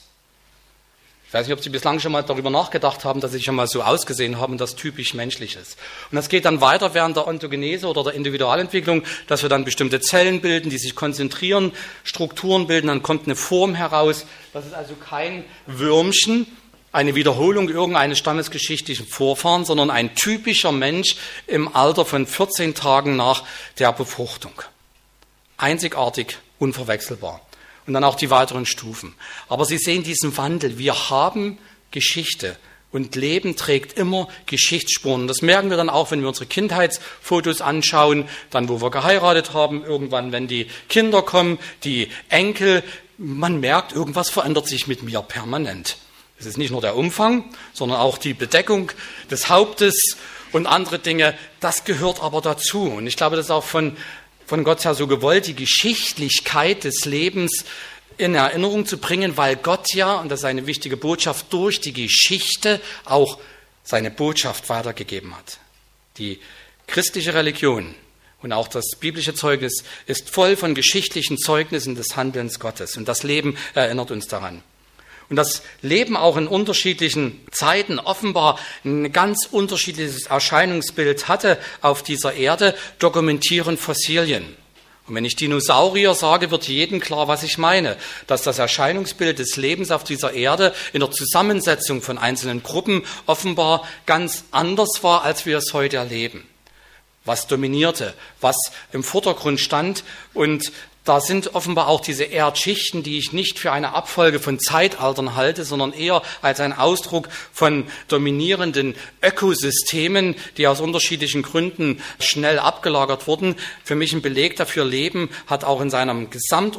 Ich weiß nicht, ob Sie bislang schon mal darüber nachgedacht haben, dass Sie schon mal so ausgesehen haben und das typisch menschlich ist. Und das geht dann weiter während der Ontogenese oder der Individualentwicklung, dass wir dann bestimmte Zellen bilden, die sich konzentrieren, Strukturen bilden, dann kommt eine Form heraus. Das ist also kein Würmchen, eine Wiederholung irgendeines stammesgeschichtlichen Vorfahren, sondern ein typischer Mensch im Alter von vierzehn Tagen nach der Befruchtung. Einzigartig, unverwechselbar. Und dann auch die weiteren Stufen. Aber Sie sehen diesen Wandel. Wir haben Geschichte und Leben trägt immer Geschichtsspuren. Das merken wir dann auch, wenn wir unsere Kindheitsfotos anschauen, dann wo wir geheiratet haben, irgendwann, wenn die Kinder kommen, die Enkel. Man merkt, irgendwas verändert sich mit mir permanent. Es ist nicht nur der Umfang, sondern auch die Bedeckung des Hauptes und andere Dinge, das gehört aber dazu. Und ich glaube, das ist auch von, von Gott her so gewollt, die Geschichtlichkeit des Lebens in Erinnerung zu bringen, weil Gott ja, und das ist eine wichtige Botschaft, durch die Geschichte auch seine Botschaft weitergegeben hat. Die christliche Religion und auch das biblische Zeugnis ist voll von geschichtlichen Zeugnissen des Handelns Gottes. Und das Leben erinnert uns daran. Und das Leben auch in unterschiedlichen Zeiten offenbar ein ganz unterschiedliches Erscheinungsbild hatte auf dieser Erde, dokumentieren Fossilien. Und wenn ich Dinosaurier sage, wird jedem klar, was ich meine. Dass das Erscheinungsbild des Lebens auf dieser Erde in der Zusammensetzung von einzelnen Gruppen offenbar ganz anders war, als wir es heute erleben. Was dominierte, was im Vordergrund stand. Und da sind offenbar auch diese Erdschichten, die ich nicht für eine Abfolge von Zeitaltern halte, sondern eher als ein Ausdruck von dominierenden Ökosystemen, die aus unterschiedlichen Gründen schnell abgelagert wurden. Für mich ein Beleg dafür, Leben hat auch in seinem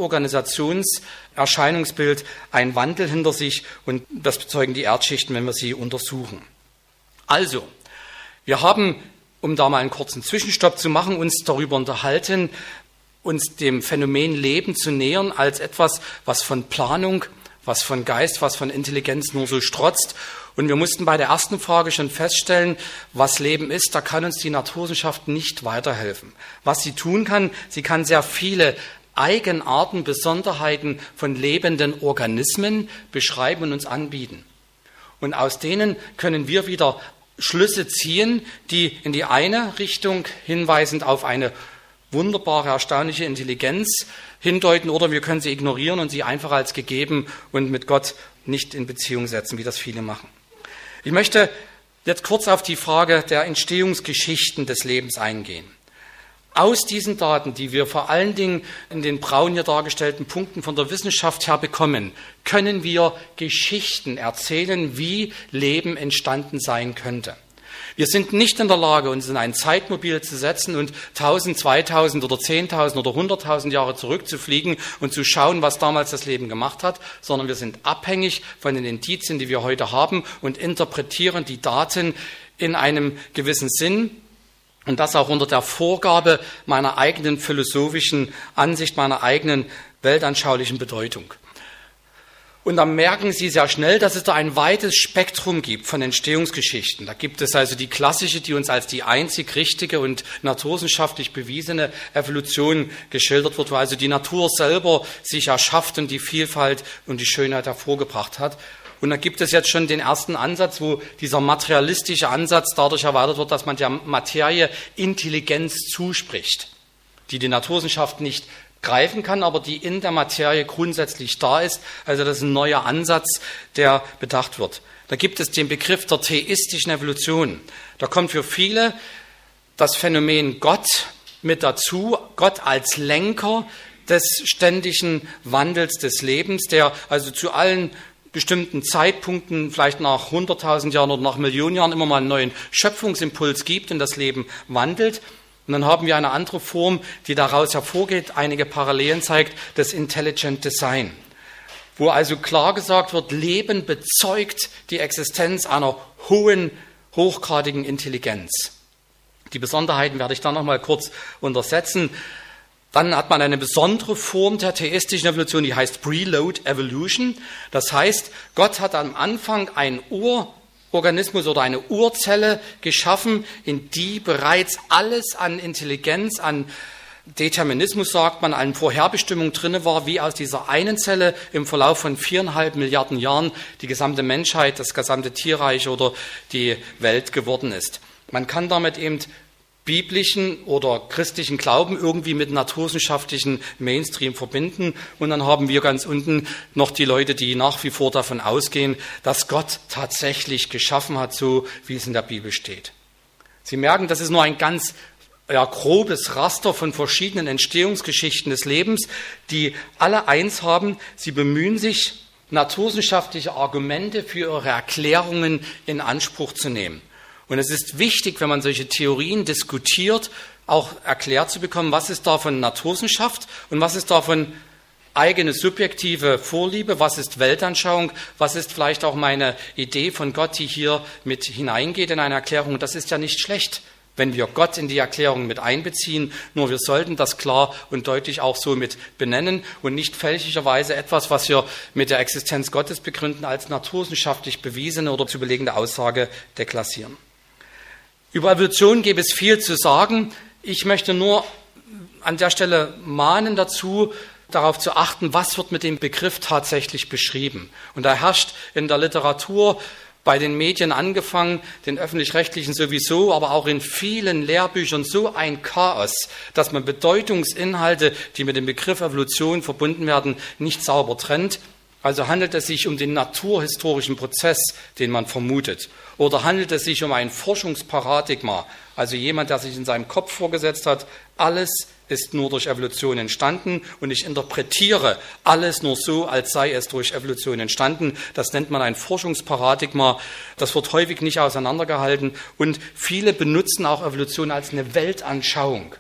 Gesamtorganisationserscheinungsbild einen Wandel hinter sich und das bezeugen die Erdschichten, wenn wir sie untersuchen. Also, wir haben, um da mal einen kurzen Zwischenstopp zu machen, uns darüber unterhalten, uns dem Phänomen Leben zu nähern als etwas, was von Planung, was von Geist, was von Intelligenz nur so strotzt. Und wir mussten bei der ersten Frage schon feststellen, was Leben ist, da kann uns die Naturwissenschaft nicht weiterhelfen. Was sie tun kann, sie kann sehr viele Eigenarten, Besonderheiten von lebenden Organismen beschreiben und uns anbieten. Und aus denen können wir wieder Schlüsse ziehen, die in die eine Richtung hinweisend auf eine wunderbare, erstaunliche Intelligenz hindeuten, oder wir können sie ignorieren und sie einfach als gegeben und mit Gott nicht in Beziehung setzen, wie das viele machen. Ich möchte jetzt kurz auf die Frage der Entstehungsgeschichten des Lebens eingehen. Aus diesen Daten, die wir vor allen Dingen in den braun hier dargestellten Punkten von der Wissenschaft her bekommen, können wir Geschichten erzählen, wie Leben entstanden sein könnte. Wir sind nicht in der Lage, uns in ein Zeitmobil zu setzen und tausend, zweitausend oder zehntausend oder hunderttausend Jahre zurückzufliegen und zu schauen, was damals das Leben gemacht hat, sondern wir sind abhängig von den Indizien, die wir heute haben und interpretieren die Daten in einem gewissen Sinn und das auch unter der Vorgabe meiner eigenen philosophischen Ansicht, meiner eigenen weltanschaulichen Bedeutung. Und dann merken Sie sehr schnell, dass es da ein weites Spektrum gibt von Entstehungsgeschichten. Da gibt es also die klassische, die uns als die einzig richtige und naturwissenschaftlich bewiesene Evolution geschildert wird, wo also die Natur selber sich erschafft und die Vielfalt und die Schönheit hervorgebracht hat. Und da gibt es jetzt schon den ersten Ansatz, wo dieser materialistische Ansatz dadurch erweitert wird, dass man der Materie Intelligenz zuspricht, die die Naturwissenschaft nicht greifen kann, aber die in der Materie grundsätzlich da ist. Also das ist ein neuer Ansatz, der bedacht wird. Da gibt es den Begriff der theistischen Evolution. Da kommt für viele das Phänomen Gott mit dazu, Gott als Lenker des ständigen Wandels des Lebens, der also zu allen bestimmten Zeitpunkten, vielleicht nach hunderttausend Jahren oder nach Millionen Jahren, immer mal einen neuen Schöpfungsimpuls gibt und das Leben wandelt. Und dann haben wir eine andere Form, die daraus hervorgeht, einige Parallelen zeigt, das Intelligent Design. Wo also klar gesagt wird, Leben bezeugt die Existenz einer hohen, hochgradigen Intelligenz. Die Besonderheiten werde ich dann noch mal kurz untersetzen. Dann hat man eine besondere Form der theistischen Evolution, die heißt Preload Evolution. Das heißt, Gott hat am Anfang ein Ur Organismus oder eine Urzelle geschaffen, in die bereits alles an Intelligenz, an Determinismus, sagt man, an Vorherbestimmung drin war, wie aus dieser einen Zelle im Verlauf von viereinhalb Milliarden Jahren die gesamte Menschheit, das gesamte Tierreich oder die Welt geworden ist. Man kann damit eben biblischen oder christlichen Glauben irgendwie mit naturwissenschaftlichen Mainstream verbinden. Und dann haben wir ganz unten noch die Leute, die nach wie vor davon ausgehen, dass Gott tatsächlich geschaffen hat, so wie es in der Bibel steht. Sie merken, das ist nur ein ganz ja, grobes Raster von verschiedenen Entstehungsgeschichten des Lebens, die alle eins haben, sie bemühen sich, naturwissenschaftliche Argumente für ihre Erklärungen in Anspruch zu nehmen. Und es ist wichtig, wenn man solche Theorien diskutiert, auch erklärt zu bekommen, was ist davon Naturwissenschaft und was ist davon eigene subjektive Vorliebe, was ist Weltanschauung, was ist vielleicht auch meine Idee von Gott, die hier mit hineingeht in eine Erklärung. Das ist ja nicht schlecht, wenn wir Gott in die Erklärung mit einbeziehen, nur wir sollten das klar und deutlich auch so mit benennen und nicht fälschlicherweise etwas, was wir mit der Existenz Gottes begründen, als naturwissenschaftlich bewiesene oder zu belegende Aussage deklassieren. Über Evolution gäbe es viel zu sagen. Ich möchte nur an der Stelle mahnen dazu, darauf zu achten, was wird mit dem Begriff tatsächlich beschrieben. Und da herrscht in der Literatur, bei den Medien angefangen, den öffentlich-rechtlichen sowieso, aber auch in vielen Lehrbüchern so ein Chaos, dass man Bedeutungsinhalte, die mit dem Begriff Evolution verbunden werden, nicht sauber trennt. Also handelt es sich um den naturhistorischen Prozess, den man vermutet. Oder handelt es sich um ein Forschungsparadigma, also jemand, der sich in seinem Kopf vorgesetzt hat, alles ist nur durch Evolution entstanden und ich interpretiere alles nur so, als sei es durch Evolution entstanden. Das nennt man ein Forschungsparadigma. Das wird häufig nicht auseinandergehalten und viele benutzen auch Evolution als eine Weltanschauung,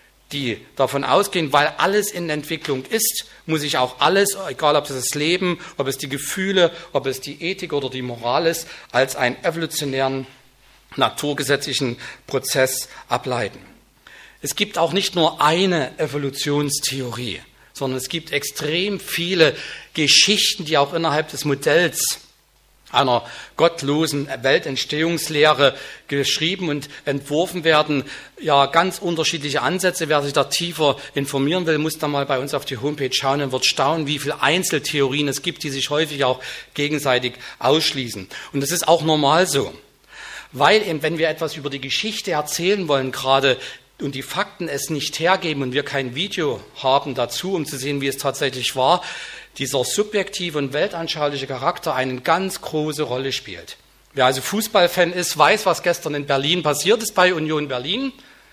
die davon ausgehen, weil alles in Entwicklung ist, muss ich auch alles, egal ob es das Leben, ob es die Gefühle, ob es die Ethik oder die Moral ist, als einen evolutionären, naturgesetzlichen Prozess ableiten. Es gibt auch nicht nur eine Evolutionstheorie, sondern es gibt extrem viele Geschichten, die auch innerhalb des Modells einer gottlosen Weltentstehungslehre geschrieben und entworfen werden. Ja, ganz unterschiedliche Ansätze. Wer sich da tiefer informieren will, muss da mal bei uns auf die Homepage schauen und wird staunen, wie viele Einzeltheorien es gibt, die sich häufig auch gegenseitig ausschließen. Und das ist auch normal so. Weil eben, wenn wir etwas über die Geschichte erzählen wollen, gerade und die Fakten es nicht hergeben und wir kein Video haben dazu, um zu sehen, wie es tatsächlich war, dieser subjektive und weltanschauliche Charakter eine ganz große Rolle spielt. Wer also Fußballfan ist, weiß, was gestern in Berlin passiert ist bei Union Berlin.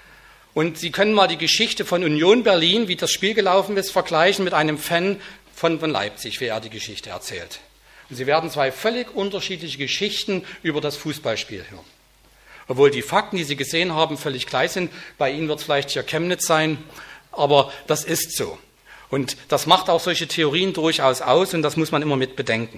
Und Sie können mal die Geschichte von Union Berlin, wie das Spiel gelaufen ist, vergleichen mit einem Fan von, von Leipzig, wie er die Geschichte erzählt. Und Sie werden zwei völlig unterschiedliche Geschichten über das Fußballspiel hören. Obwohl die Fakten, die Sie gesehen haben, völlig gleich sind. Bei Ihnen wird es vielleicht hier Chemnitz sein, aber das ist so. Und das macht auch solche Theorien durchaus aus und das muss man immer mit bedenken.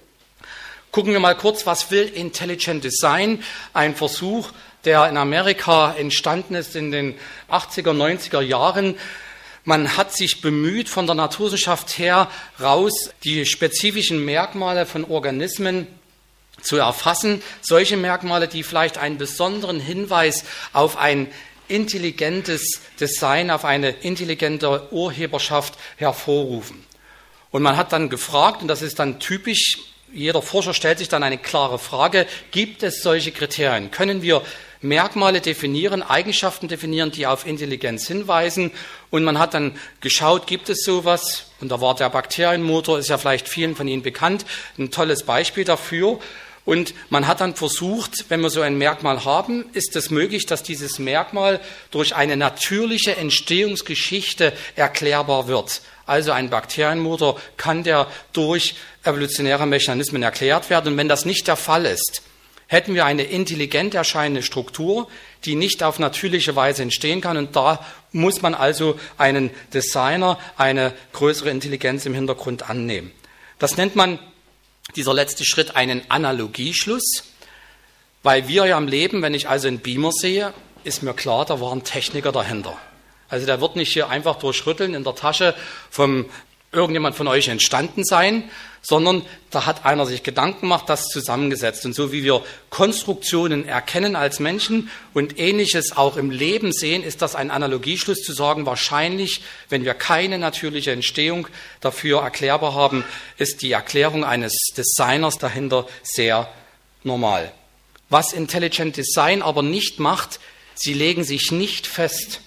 Gucken wir mal kurz, was will Intelligent Design? Ein Versuch, der in Amerika entstanden ist in den achtziger, neunziger Jahren. Man hat sich bemüht, von der Naturwissenschaft her raus die spezifischen Merkmale von Organismen zu erfassen, solche Merkmale, die vielleicht einen besonderen Hinweis auf ein intelligentes Design, auf eine intelligente Urheberschaft hervorrufen. Und man hat dann gefragt, und das ist dann typisch, jeder Forscher stellt sich dann eine klare Frage, gibt es solche Kriterien? Können wir Merkmale definieren, Eigenschaften definieren, die auf Intelligenz hinweisen? Und man hat dann geschaut, gibt es sowas? Und da war der Bakterienmotor, ist ja vielleicht vielen von Ihnen bekannt, ein tolles Beispiel dafür. Und man hat dann versucht, wenn wir so ein Merkmal haben, ist es möglich, dass dieses Merkmal durch eine natürliche Entstehungsgeschichte erklärbar wird. Also ein Bakterienmotor kann der durch evolutionäre Mechanismen erklärt werden. Und wenn das nicht der Fall ist, hätten wir eine intelligent erscheinende Struktur, die nicht auf natürliche Weise entstehen kann. Und da muss man also einen Designer, eine größere Intelligenz im Hintergrund annehmen. Das nennt man, dieser letzte Schritt, einen Analogieschluss, weil wir ja im Leben, wenn ich also einen Beamer sehe, ist mir klar, da war ein Techniker dahinter. Also der wird nicht hier einfach durch Rütteln in der Tasche vom irgendjemand von euch entstanden sein, sondern da hat einer sich Gedanken gemacht, das zusammengesetzt. Und so wie wir Konstruktionen erkennen als Menschen und Ähnliches auch im Leben sehen, ist das ein Analogieschluss zu sagen, wahrscheinlich, wenn wir keine natürliche Entstehung dafür erklärbar haben, ist die Erklärung eines Designers dahinter sehr normal. Was Intelligent Design aber nicht macht, sie legen sich nicht fest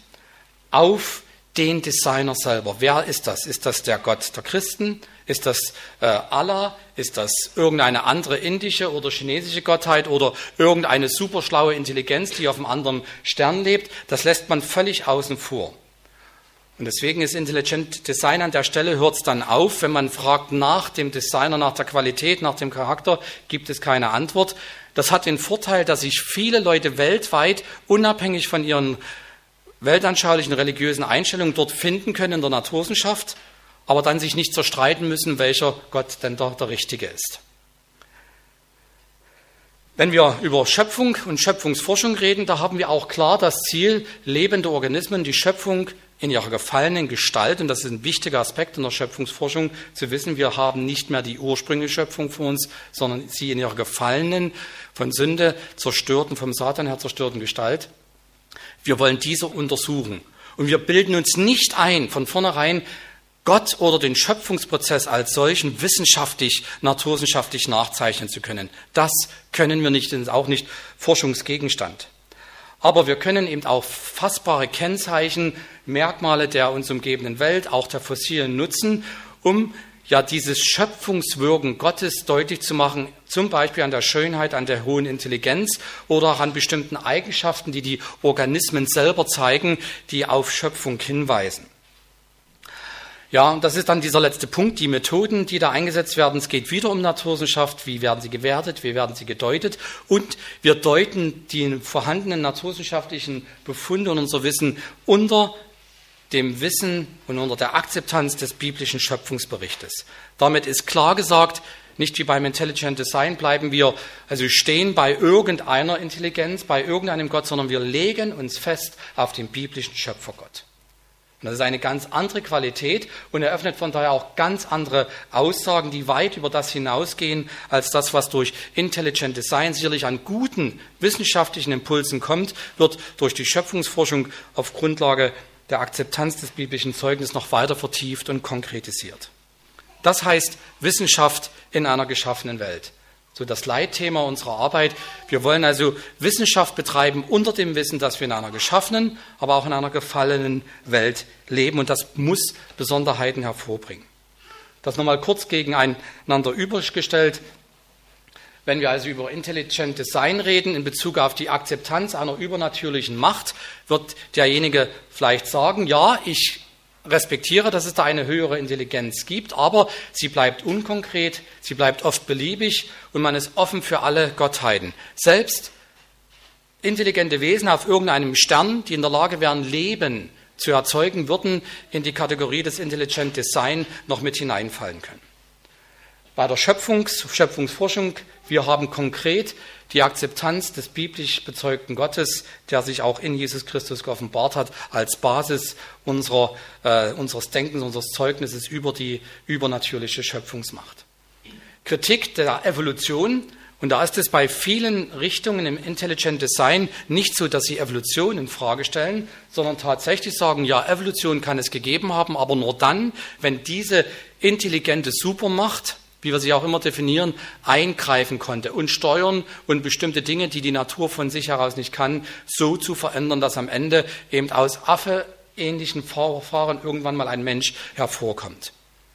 auf den Designer selber. Wer ist das? Ist das der Gott der Christen? Ist das äh, Allah? Ist das irgendeine andere indische oder chinesische Gottheit oder irgendeine superschlaue Intelligenz, die auf einem anderen Stern lebt? Das lässt man völlig außen vor. Und deswegen ist Intelligent Design an der Stelle, hört es dann auf, wenn man fragt nach dem Designer, nach der Qualität, nach dem Charakter, gibt es keine Antwort. Das hat den Vorteil, dass sich viele Leute weltweit, unabhängig von ihren weltanschaulichen, religiösen Einstellungen dort finden können in der Naturwissenschaft, aber dann sich nicht zerstreiten müssen, welcher Gott denn da der Richtige ist. Wenn wir über Schöpfung und Schöpfungsforschung reden, da haben wir auch klar das Ziel, lebende Organismen, die Schöpfung in ihrer gefallenen Gestalt, und das ist ein wichtiger Aspekt in der Schöpfungsforschung, zu wissen, wir haben nicht mehr die ursprüngliche Schöpfung vor uns, sondern sie in ihrer gefallenen, von Sünde zerstörten, vom Satan her zerstörten Gestalt. Wir wollen diese untersuchen. Und wir bilden uns nicht ein, von vornherein Gott oder den Schöpfungsprozess als solchen wissenschaftlich, naturwissenschaftlich nachzeichnen zu können. Das können wir nicht, das ist auch nicht Forschungsgegenstand. Aber wir können eben auch fassbare Kennzeichen, Merkmale der uns umgebenden Welt, auch der Fossilien nutzen, um ja dieses Schöpfungswirken Gottes deutlich zu machen, zum Beispiel an der Schönheit, an der hohen Intelligenz oder auch an bestimmten Eigenschaften, die die Organismen selber zeigen, die auf Schöpfung hinweisen. Ja, und das ist dann dieser letzte Punkt, die Methoden, die da eingesetzt werden. Es geht wieder um Naturwissenschaft. Wie werden sie gewertet? Wie werden sie gedeutet? Und wir deuten die vorhandenen naturwissenschaftlichen Befunde und unser Wissen unter dem Wissen und unter der Akzeptanz des biblischen Schöpfungsberichtes. Damit ist klar gesagt, nicht wie beim Intelligent Design bleiben wir also stehen bei irgendeiner Intelligenz, bei irgendeinem Gott, sondern wir legen uns fest auf den biblischen Schöpfergott. Und das ist eine ganz andere Qualität und eröffnet von daher auch ganz andere Aussagen, die weit über das hinausgehen, als das, was durch Intelligent Design sicherlich an guten wissenschaftlichen Impulsen kommt, wird durch die Schöpfungsforschung auf Grundlage der Akzeptanz des biblischen Zeugnisses noch weiter vertieft und konkretisiert. Das heißt Wissenschaft in einer geschaffenen Welt. So das Leitthema unserer Arbeit. Wir wollen also Wissenschaft betreiben unter dem Wissen, dass wir in einer geschaffenen, aber auch in einer gefallenen Welt leben. Und das muss Besonderheiten hervorbringen. Das nochmal kurz gegeneinander übergestellt. Wenn wir also über Intelligent Design reden in Bezug auf die Akzeptanz einer übernatürlichen Macht, wird derjenige vielleicht sagen, ja, ich respektiere, dass es da eine höhere Intelligenz gibt, aber sie bleibt unkonkret, sie bleibt oft beliebig und man ist offen für alle Gottheiten. Selbst intelligente Wesen auf irgendeinem Stern, die in der Lage wären, Leben zu erzeugen, würden in die Kategorie des Intelligent Design noch mit hineinfallen können. Bei der Schöpfungs- Schöpfungsforschung, wir haben konkret die Akzeptanz des biblisch bezeugten Gottes, der sich auch in Jesus Christus geoffenbart hat, als Basis unserer, äh, unseres Denkens, unseres Zeugnisses über die übernatürliche Schöpfungsmacht. Kritik der Evolution, und da ist es bei vielen Richtungen im Intelligent Design nicht so, dass sie Evolution in Frage stellen, sondern tatsächlich sagen, ja, Evolution kann es gegeben haben, aber nur dann, wenn diese intelligente Supermacht, wie wir sie auch immer definieren, eingreifen konnte und steuern und bestimmte Dinge, die die Natur von sich heraus nicht kann, so zu verändern, dass am Ende eben aus Affe-ähnlichen Verfahren irgendwann mal ein Mensch hervorkommt.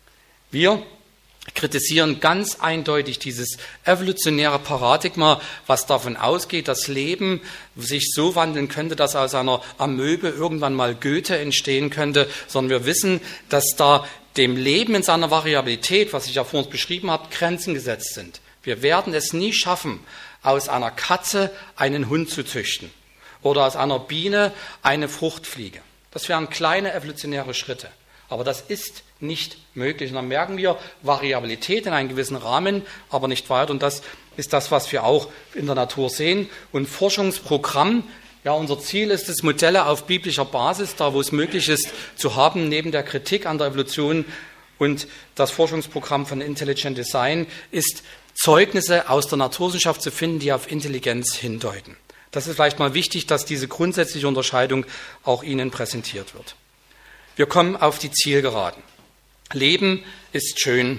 Wir kritisieren ganz eindeutig dieses evolutionäre Paradigma, was davon ausgeht, dass Leben sich so wandeln könnte, dass aus einer Amöbe irgendwann mal Goethe entstehen könnte, sondern wir wissen, dass da dem Leben in seiner Variabilität, was ich ja vor uns beschrieben habe, Grenzen gesetzt sind. Wir werden es nie schaffen, aus einer Katze einen Hund zu züchten oder aus einer Biene eine Fruchtfliege. Das wären kleine evolutionäre Schritte. Aber das ist nicht möglich. Und dann merken wir Variabilität in einem gewissen Rahmen, aber nicht weiter. Und das ist das, was wir auch in der Natur sehen. Und Forschungsprogramm, ja, unser Ziel ist es, Modelle auf biblischer Basis, da wo es möglich ist, zu haben, neben der Kritik an der Evolution. Und das Forschungsprogramm von Intelligent Design ist, Zeugnisse aus der Naturwissenschaft zu finden, die auf Intelligenz hindeuten. Das ist vielleicht mal wichtig, dass diese grundsätzliche Unterscheidung auch Ihnen präsentiert wird. Wir kommen auf die Zielgeraden. Leben ist schön,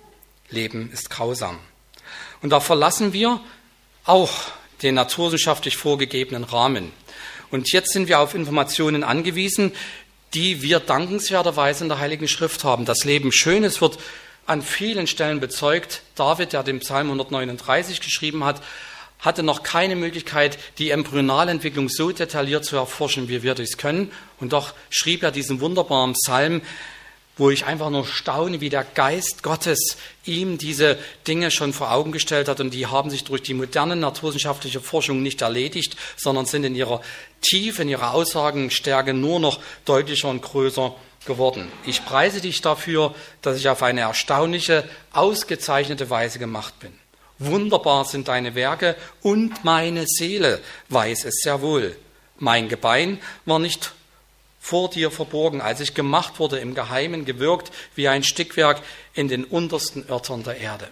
Leben ist grausam. Und da verlassen wir auch den naturwissenschaftlich vorgegebenen Rahmen. Und jetzt sind wir auf Informationen angewiesen, die wir dankenswerterweise in der Heiligen Schrift haben. Das Leben schön, es wird an vielen Stellen bezeugt. David, der den Psalm hundertneununddreißig geschrieben hat, hatte noch keine Möglichkeit, die Embryonalentwicklung so detailliert zu erforschen, wie wir das können. Und doch schrieb er diesen wunderbaren Psalm, wo ich einfach nur staune, wie der Geist Gottes ihm diese Dinge schon vor Augen gestellt hat. Und die haben sich durch die moderne naturwissenschaftliche Forschung nicht erledigt, sondern sind in ihrer Tiefe, in ihrer Aussagenstärke nur noch deutlicher und größer geworden. Ich preise dich dafür, dass ich auf eine erstaunliche, ausgezeichnete Weise gemacht bin. Wunderbar sind deine Werke und meine Seele weiß es sehr wohl. Mein Gebein war nicht vor dir verborgen, als ich gemacht wurde, im Geheimen gewirkt, wie ein Stickwerk in den untersten Örtern der Erde.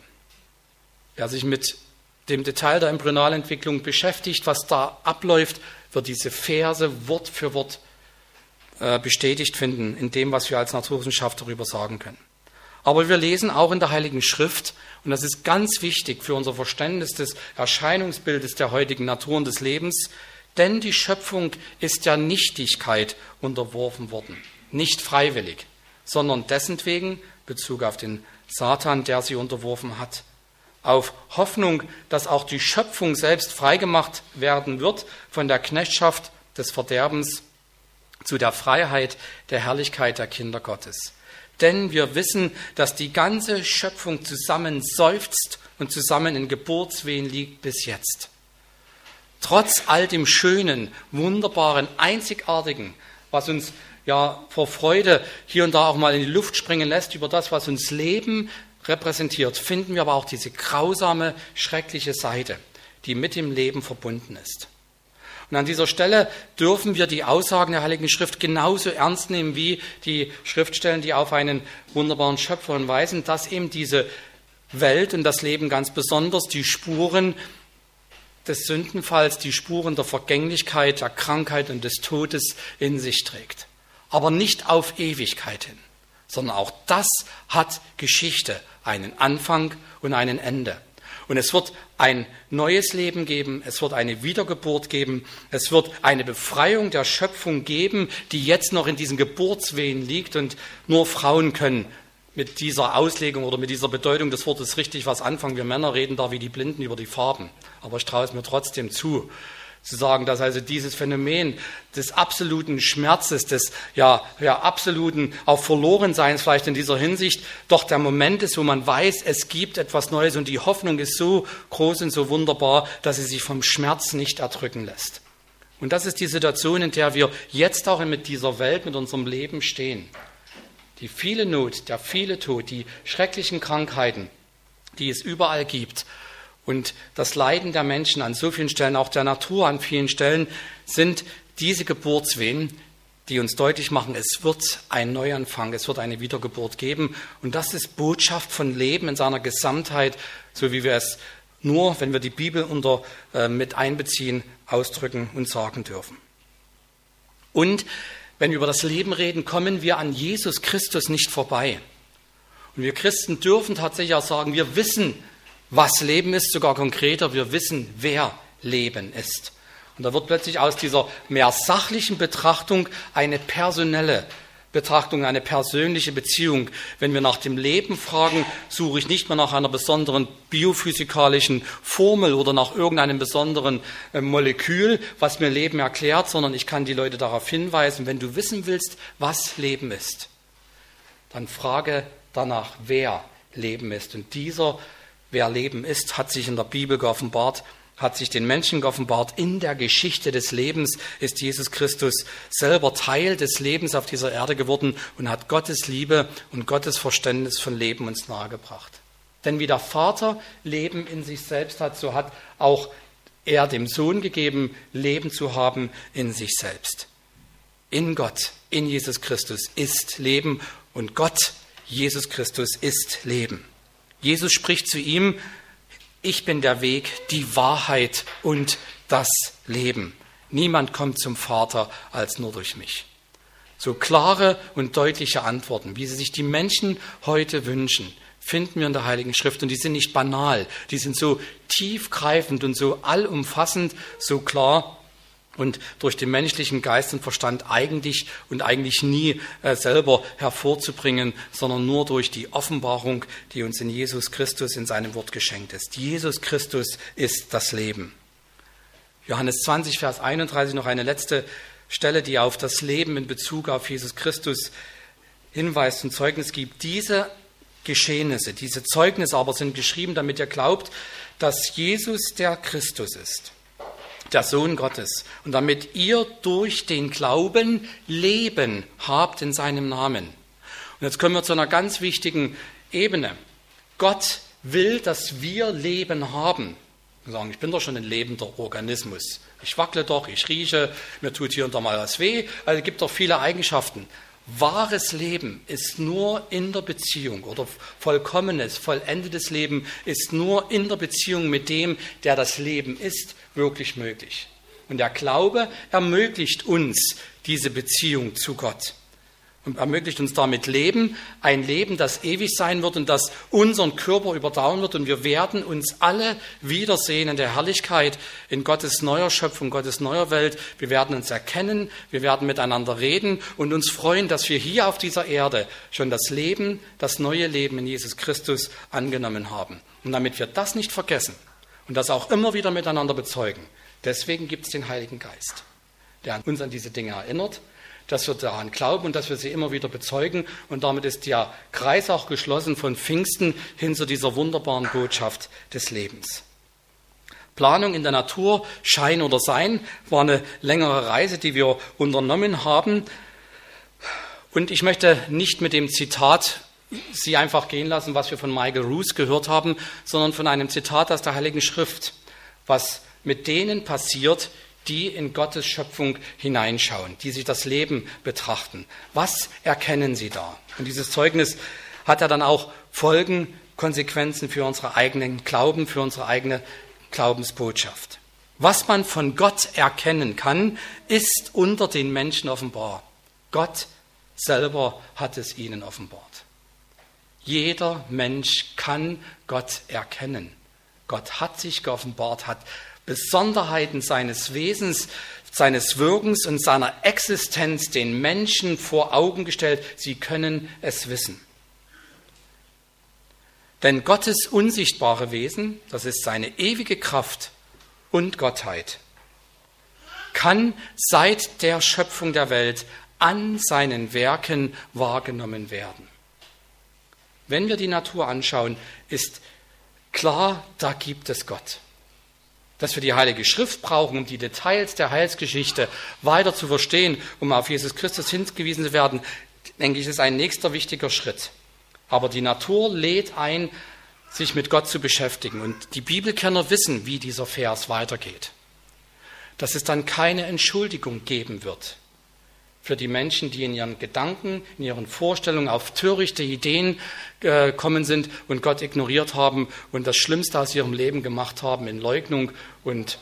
Wer sich mit dem Detail der Embryonalentwicklung beschäftigt, was da abläuft, wird diese Verse Wort für Wort äh, bestätigt finden, in dem, was wir als Naturwissenschaft darüber sagen können. Aber wir lesen auch in der Heiligen Schrift, und das ist ganz wichtig für unser Verständnis des Erscheinungsbildes der heutigen Natur und des Lebens, denn die Schöpfung ist der Nichtigkeit unterworfen worden. Nicht freiwillig, sondern dessentwegen, Bezug auf den Satan, der sie unterworfen hat, auf Hoffnung, dass auch die Schöpfung selbst freigemacht werden wird von der Knechtschaft des Verderbens zu der Freiheit der Herrlichkeit der Kinder Gottes. Denn wir wissen, dass die ganze Schöpfung zusammen seufzt und zusammen in Geburtswehen liegt bis jetzt. Trotz all dem Schönen, Wunderbaren, Einzigartigen, was uns ja vor Freude hier und da auch mal in die Luft springen lässt über das, was uns Leben repräsentiert, finden wir aber auch diese grausame, schreckliche Seite, die mit dem Leben verbunden ist. Und an dieser Stelle dürfen wir die Aussagen der Heiligen Schrift genauso ernst nehmen wie die Schriftstellen, die auf einen wunderbaren Schöpfer hinweisen, dass eben diese Welt und das Leben ganz besonders die Spuren des Sündenfalls, die Spuren der Vergänglichkeit, der Krankheit und des Todes in sich trägt. Aber nicht auf Ewigkeit hin, sondern auch das hat Geschichte, einen Anfang und ein Ende. Und es wird ein neues Leben geben, es wird eine Wiedergeburt geben, es wird eine Befreiung der Schöpfung geben, die jetzt noch in diesen Geburtswehen liegt, und nur Frauen können mit dieser Auslegung oder mit dieser Bedeutung des Wortes richtig was anfangen. Wir Männer reden da wie die Blinden über die Farben, aber ich traue es mir trotzdem zu, zu sagen, dass also dieses Phänomen des absoluten Schmerzes, des ja, ja absoluten auch Verlorenseins vielleicht in dieser Hinsicht doch der Moment ist, wo man weiß, es gibt etwas Neues, und die Hoffnung ist so groß und so wunderbar, dass sie sich vom Schmerz nicht erdrücken lässt. Und das ist die Situation, in der wir jetzt auch mit dieser Welt, mit unserem Leben stehen. Die viele Not, der viele Tod, die schrecklichen Krankheiten, die es überall gibt, und das Leiden der Menschen an so vielen Stellen, auch der Natur an vielen Stellen, sind diese Geburtswehen, die uns deutlich machen, es wird ein Neuanfang, es wird eine Wiedergeburt geben. Und das ist Botschaft von Leben in seiner Gesamtheit, so wie wir es nur, wenn wir die Bibel unter, äh, mit einbeziehen, ausdrücken und sagen dürfen. Und wenn wir über das Leben reden, kommen wir an Jesus Christus nicht vorbei. Und wir Christen dürfen tatsächlich auch sagen, wir wissen, was Leben ist, sogar konkreter, wir wissen, wer Leben ist. Und da wird plötzlich aus dieser mehr sachlichen Betrachtung eine personelle Betrachtung, eine persönliche Beziehung. Wenn wir nach dem Leben fragen, suche ich nicht mehr nach einer besonderen biophysikalischen Formel oder nach irgendeinem besonderen Molekül, was mir Leben erklärt, sondern ich kann die Leute darauf hinweisen, wenn du wissen willst, was Leben ist, dann frage danach, wer Leben ist. Und dieser Wer Leben ist, hat sich in der Bibel geoffenbart, hat sich den Menschen geoffenbart. In der Geschichte des Lebens ist Jesus Christus selber Teil des Lebens auf dieser Erde geworden und hat Gottes Liebe und Gottes Verständnis von Leben uns nahegebracht. Denn wie der Vater Leben in sich selbst hat, so hat auch er dem Sohn gegeben, Leben zu haben in sich selbst. In Gott, in Jesus Christus ist Leben, und Gott, Jesus Christus, ist Leben. Jesus spricht zu ihm, ich bin der Weg, die Wahrheit und das Leben. Niemand kommt zum Vater als nur durch mich. So klare und deutliche Antworten, wie sie sich die Menschen heute wünschen, finden wir in der Heiligen Schrift. Und die sind nicht banal, die sind so tiefgreifend und so allumfassend, so klar und durch den menschlichen Geist und Verstand eigentlich und eigentlich nie äh, selber hervorzubringen, sondern nur durch die Offenbarung, die uns in Jesus Christus in seinem Wort geschenkt ist. Jesus Christus ist das Leben. Johannes zwanzig, Vers einunddreißig, noch eine letzte Stelle, die auf das Leben in Bezug auf Jesus Christus hinweist und Zeugnis gibt. Diese Geschehnisse, diese Zeugnisse aber sind geschrieben, damit ihr glaubt, dass Jesus der Christus ist, der Sohn Gottes, und damit ihr durch den Glauben Leben habt in seinem Namen. Und jetzt kommen wir zu einer ganz wichtigen Ebene. Gott will, dass wir Leben haben. Wir sagen, ich bin doch schon ein lebender Organismus. Ich wackle doch, ich rieche, mir tut hier und da mal was weh. Also es gibt doch viele Eigenschaften. Wahres Leben ist nur in der Beziehung, oder vollkommenes, vollendetes Leben ist nur in der Beziehung mit dem, der das Leben ist, wirklich möglich. Und der Glaube ermöglicht uns diese Beziehung zu Gott und ermöglicht uns damit Leben, ein Leben, das ewig sein wird und das unseren Körper überdauern wird. Und wir werden uns alle wiedersehen in der Herrlichkeit, in Gottes neuer Schöpfung, Gottes neuer Welt. Wir werden uns erkennen, wir werden miteinander reden und uns freuen, dass wir hier auf dieser Erde schon das Leben, das neue Leben in Jesus Christus angenommen haben. Und damit wir das nicht vergessen und das auch immer wieder miteinander bezeugen, deswegen gibt es den Heiligen Geist, der uns an diese Dinge erinnert, dass wir daran glauben und dass wir sie immer wieder bezeugen. Und damit ist der Kreis auch geschlossen von Pfingsten hin zu dieser wunderbaren Botschaft des Lebens. Planung in der Natur, Schein oder Sein, war eine längere Reise, die wir unternommen haben. Und ich möchte nicht mit dem Zitat Sie einfach gehen lassen, was wir von Michael Ruse gehört haben, sondern von einem Zitat aus der Heiligen Schrift, was mit denen passiert, die in Gottes Schöpfung hineinschauen, die sich das Leben betrachten. Was erkennen sie da? Und dieses Zeugnis hat ja dann auch Folgen, Konsequenzen für unsere eigenen Glauben, für unsere eigene Glaubensbotschaft. Was man von Gott erkennen kann, ist unter den Menschen offenbar. Gott selber hat es ihnen offenbart. Jeder Mensch kann Gott erkennen. Gott hat sich geoffenbart, hat Besonderheiten seines Wesens, seines Wirkens und seiner Existenz den Menschen vor Augen gestellt. Sie können es wissen. Denn Gottes unsichtbare Wesen, das ist seine ewige Kraft und Gottheit, kann seit der Schöpfung der Welt an seinen Werken wahrgenommen werden. Wenn wir die Natur anschauen, ist klar, da gibt es Gott. Dass wir die Heilige Schrift brauchen, um die Details der Heilsgeschichte weiter zu verstehen, um auf Jesus Christus hingewiesen zu werden, denke ich, ist ein nächster wichtiger Schritt. Aber die Natur lädt ein, sich mit Gott zu beschäftigen. Und die Bibelkenner wissen, wie dieser Vers weitergeht. Dass es dann keine Entschuldigung geben wird für die Menschen, die in ihren Gedanken, in ihren Vorstellungen auf törichte Ideen gekommen sind und Gott ignoriert haben und das Schlimmste aus ihrem Leben gemacht haben in Leugnung und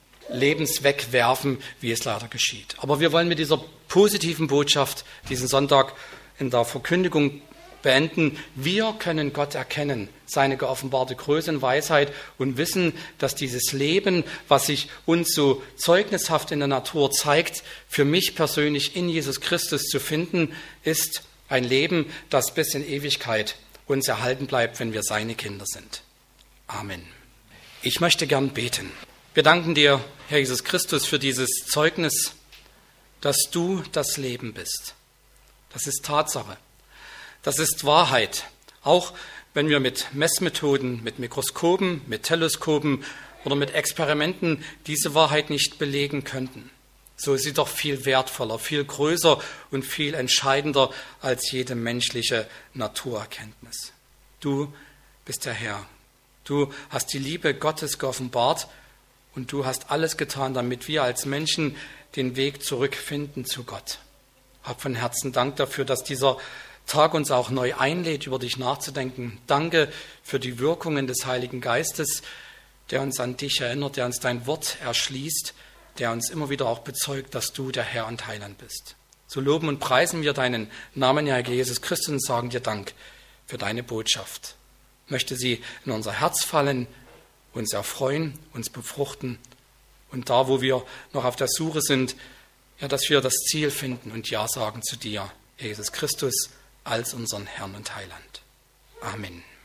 Lebenswegwerfen, wie es leider geschieht. Aber wir wollen mit dieser positiven Botschaft diesen Sonntag in der Verkündigung beenden. Wir können Gott erkennen, seine geoffenbarte Größe und Weisheit und wissen, dass dieses Leben, was sich uns so zeugnishaft in der Natur zeigt, für mich persönlich in Jesus Christus zu finden, ist ein Leben, das bis in Ewigkeit uns erhalten bleibt, wenn wir seine Kinder sind. Amen. Ich möchte gern beten. Wir danken dir, Herr Jesus Christus, für dieses Zeugnis, dass du das Leben bist. Das ist Tatsache. Das ist Wahrheit, auch wenn wir mit Messmethoden, mit Mikroskopen, mit Teleskopen oder mit Experimenten diese Wahrheit nicht belegen könnten. So ist sie doch viel wertvoller, viel größer und viel entscheidender als jede menschliche Naturerkenntnis. Du bist der Herr. Du hast die Liebe Gottes geoffenbart und du hast alles getan, damit wir als Menschen den Weg zurückfinden zu Gott. Hab von Herzen Dank dafür, dass dieser Tag uns auch neu einlädt, über dich nachzudenken. Danke für die Wirkungen des Heiligen Geistes, der uns an dich erinnert, der uns dein Wort erschließt, der uns immer wieder auch bezeugt, dass du der Herr und Heiland bist. So loben und preisen wir deinen Namen, Herr Jesus Christus, und sagen dir Dank für deine Botschaft. Möchte sie in unser Herz fallen, uns erfreuen, uns befruchten und da, wo wir noch auf der Suche sind, ja, dass wir das Ziel finden und Ja sagen zu dir, Jesus Christus, als unseren Herrn und Heiland. Amen.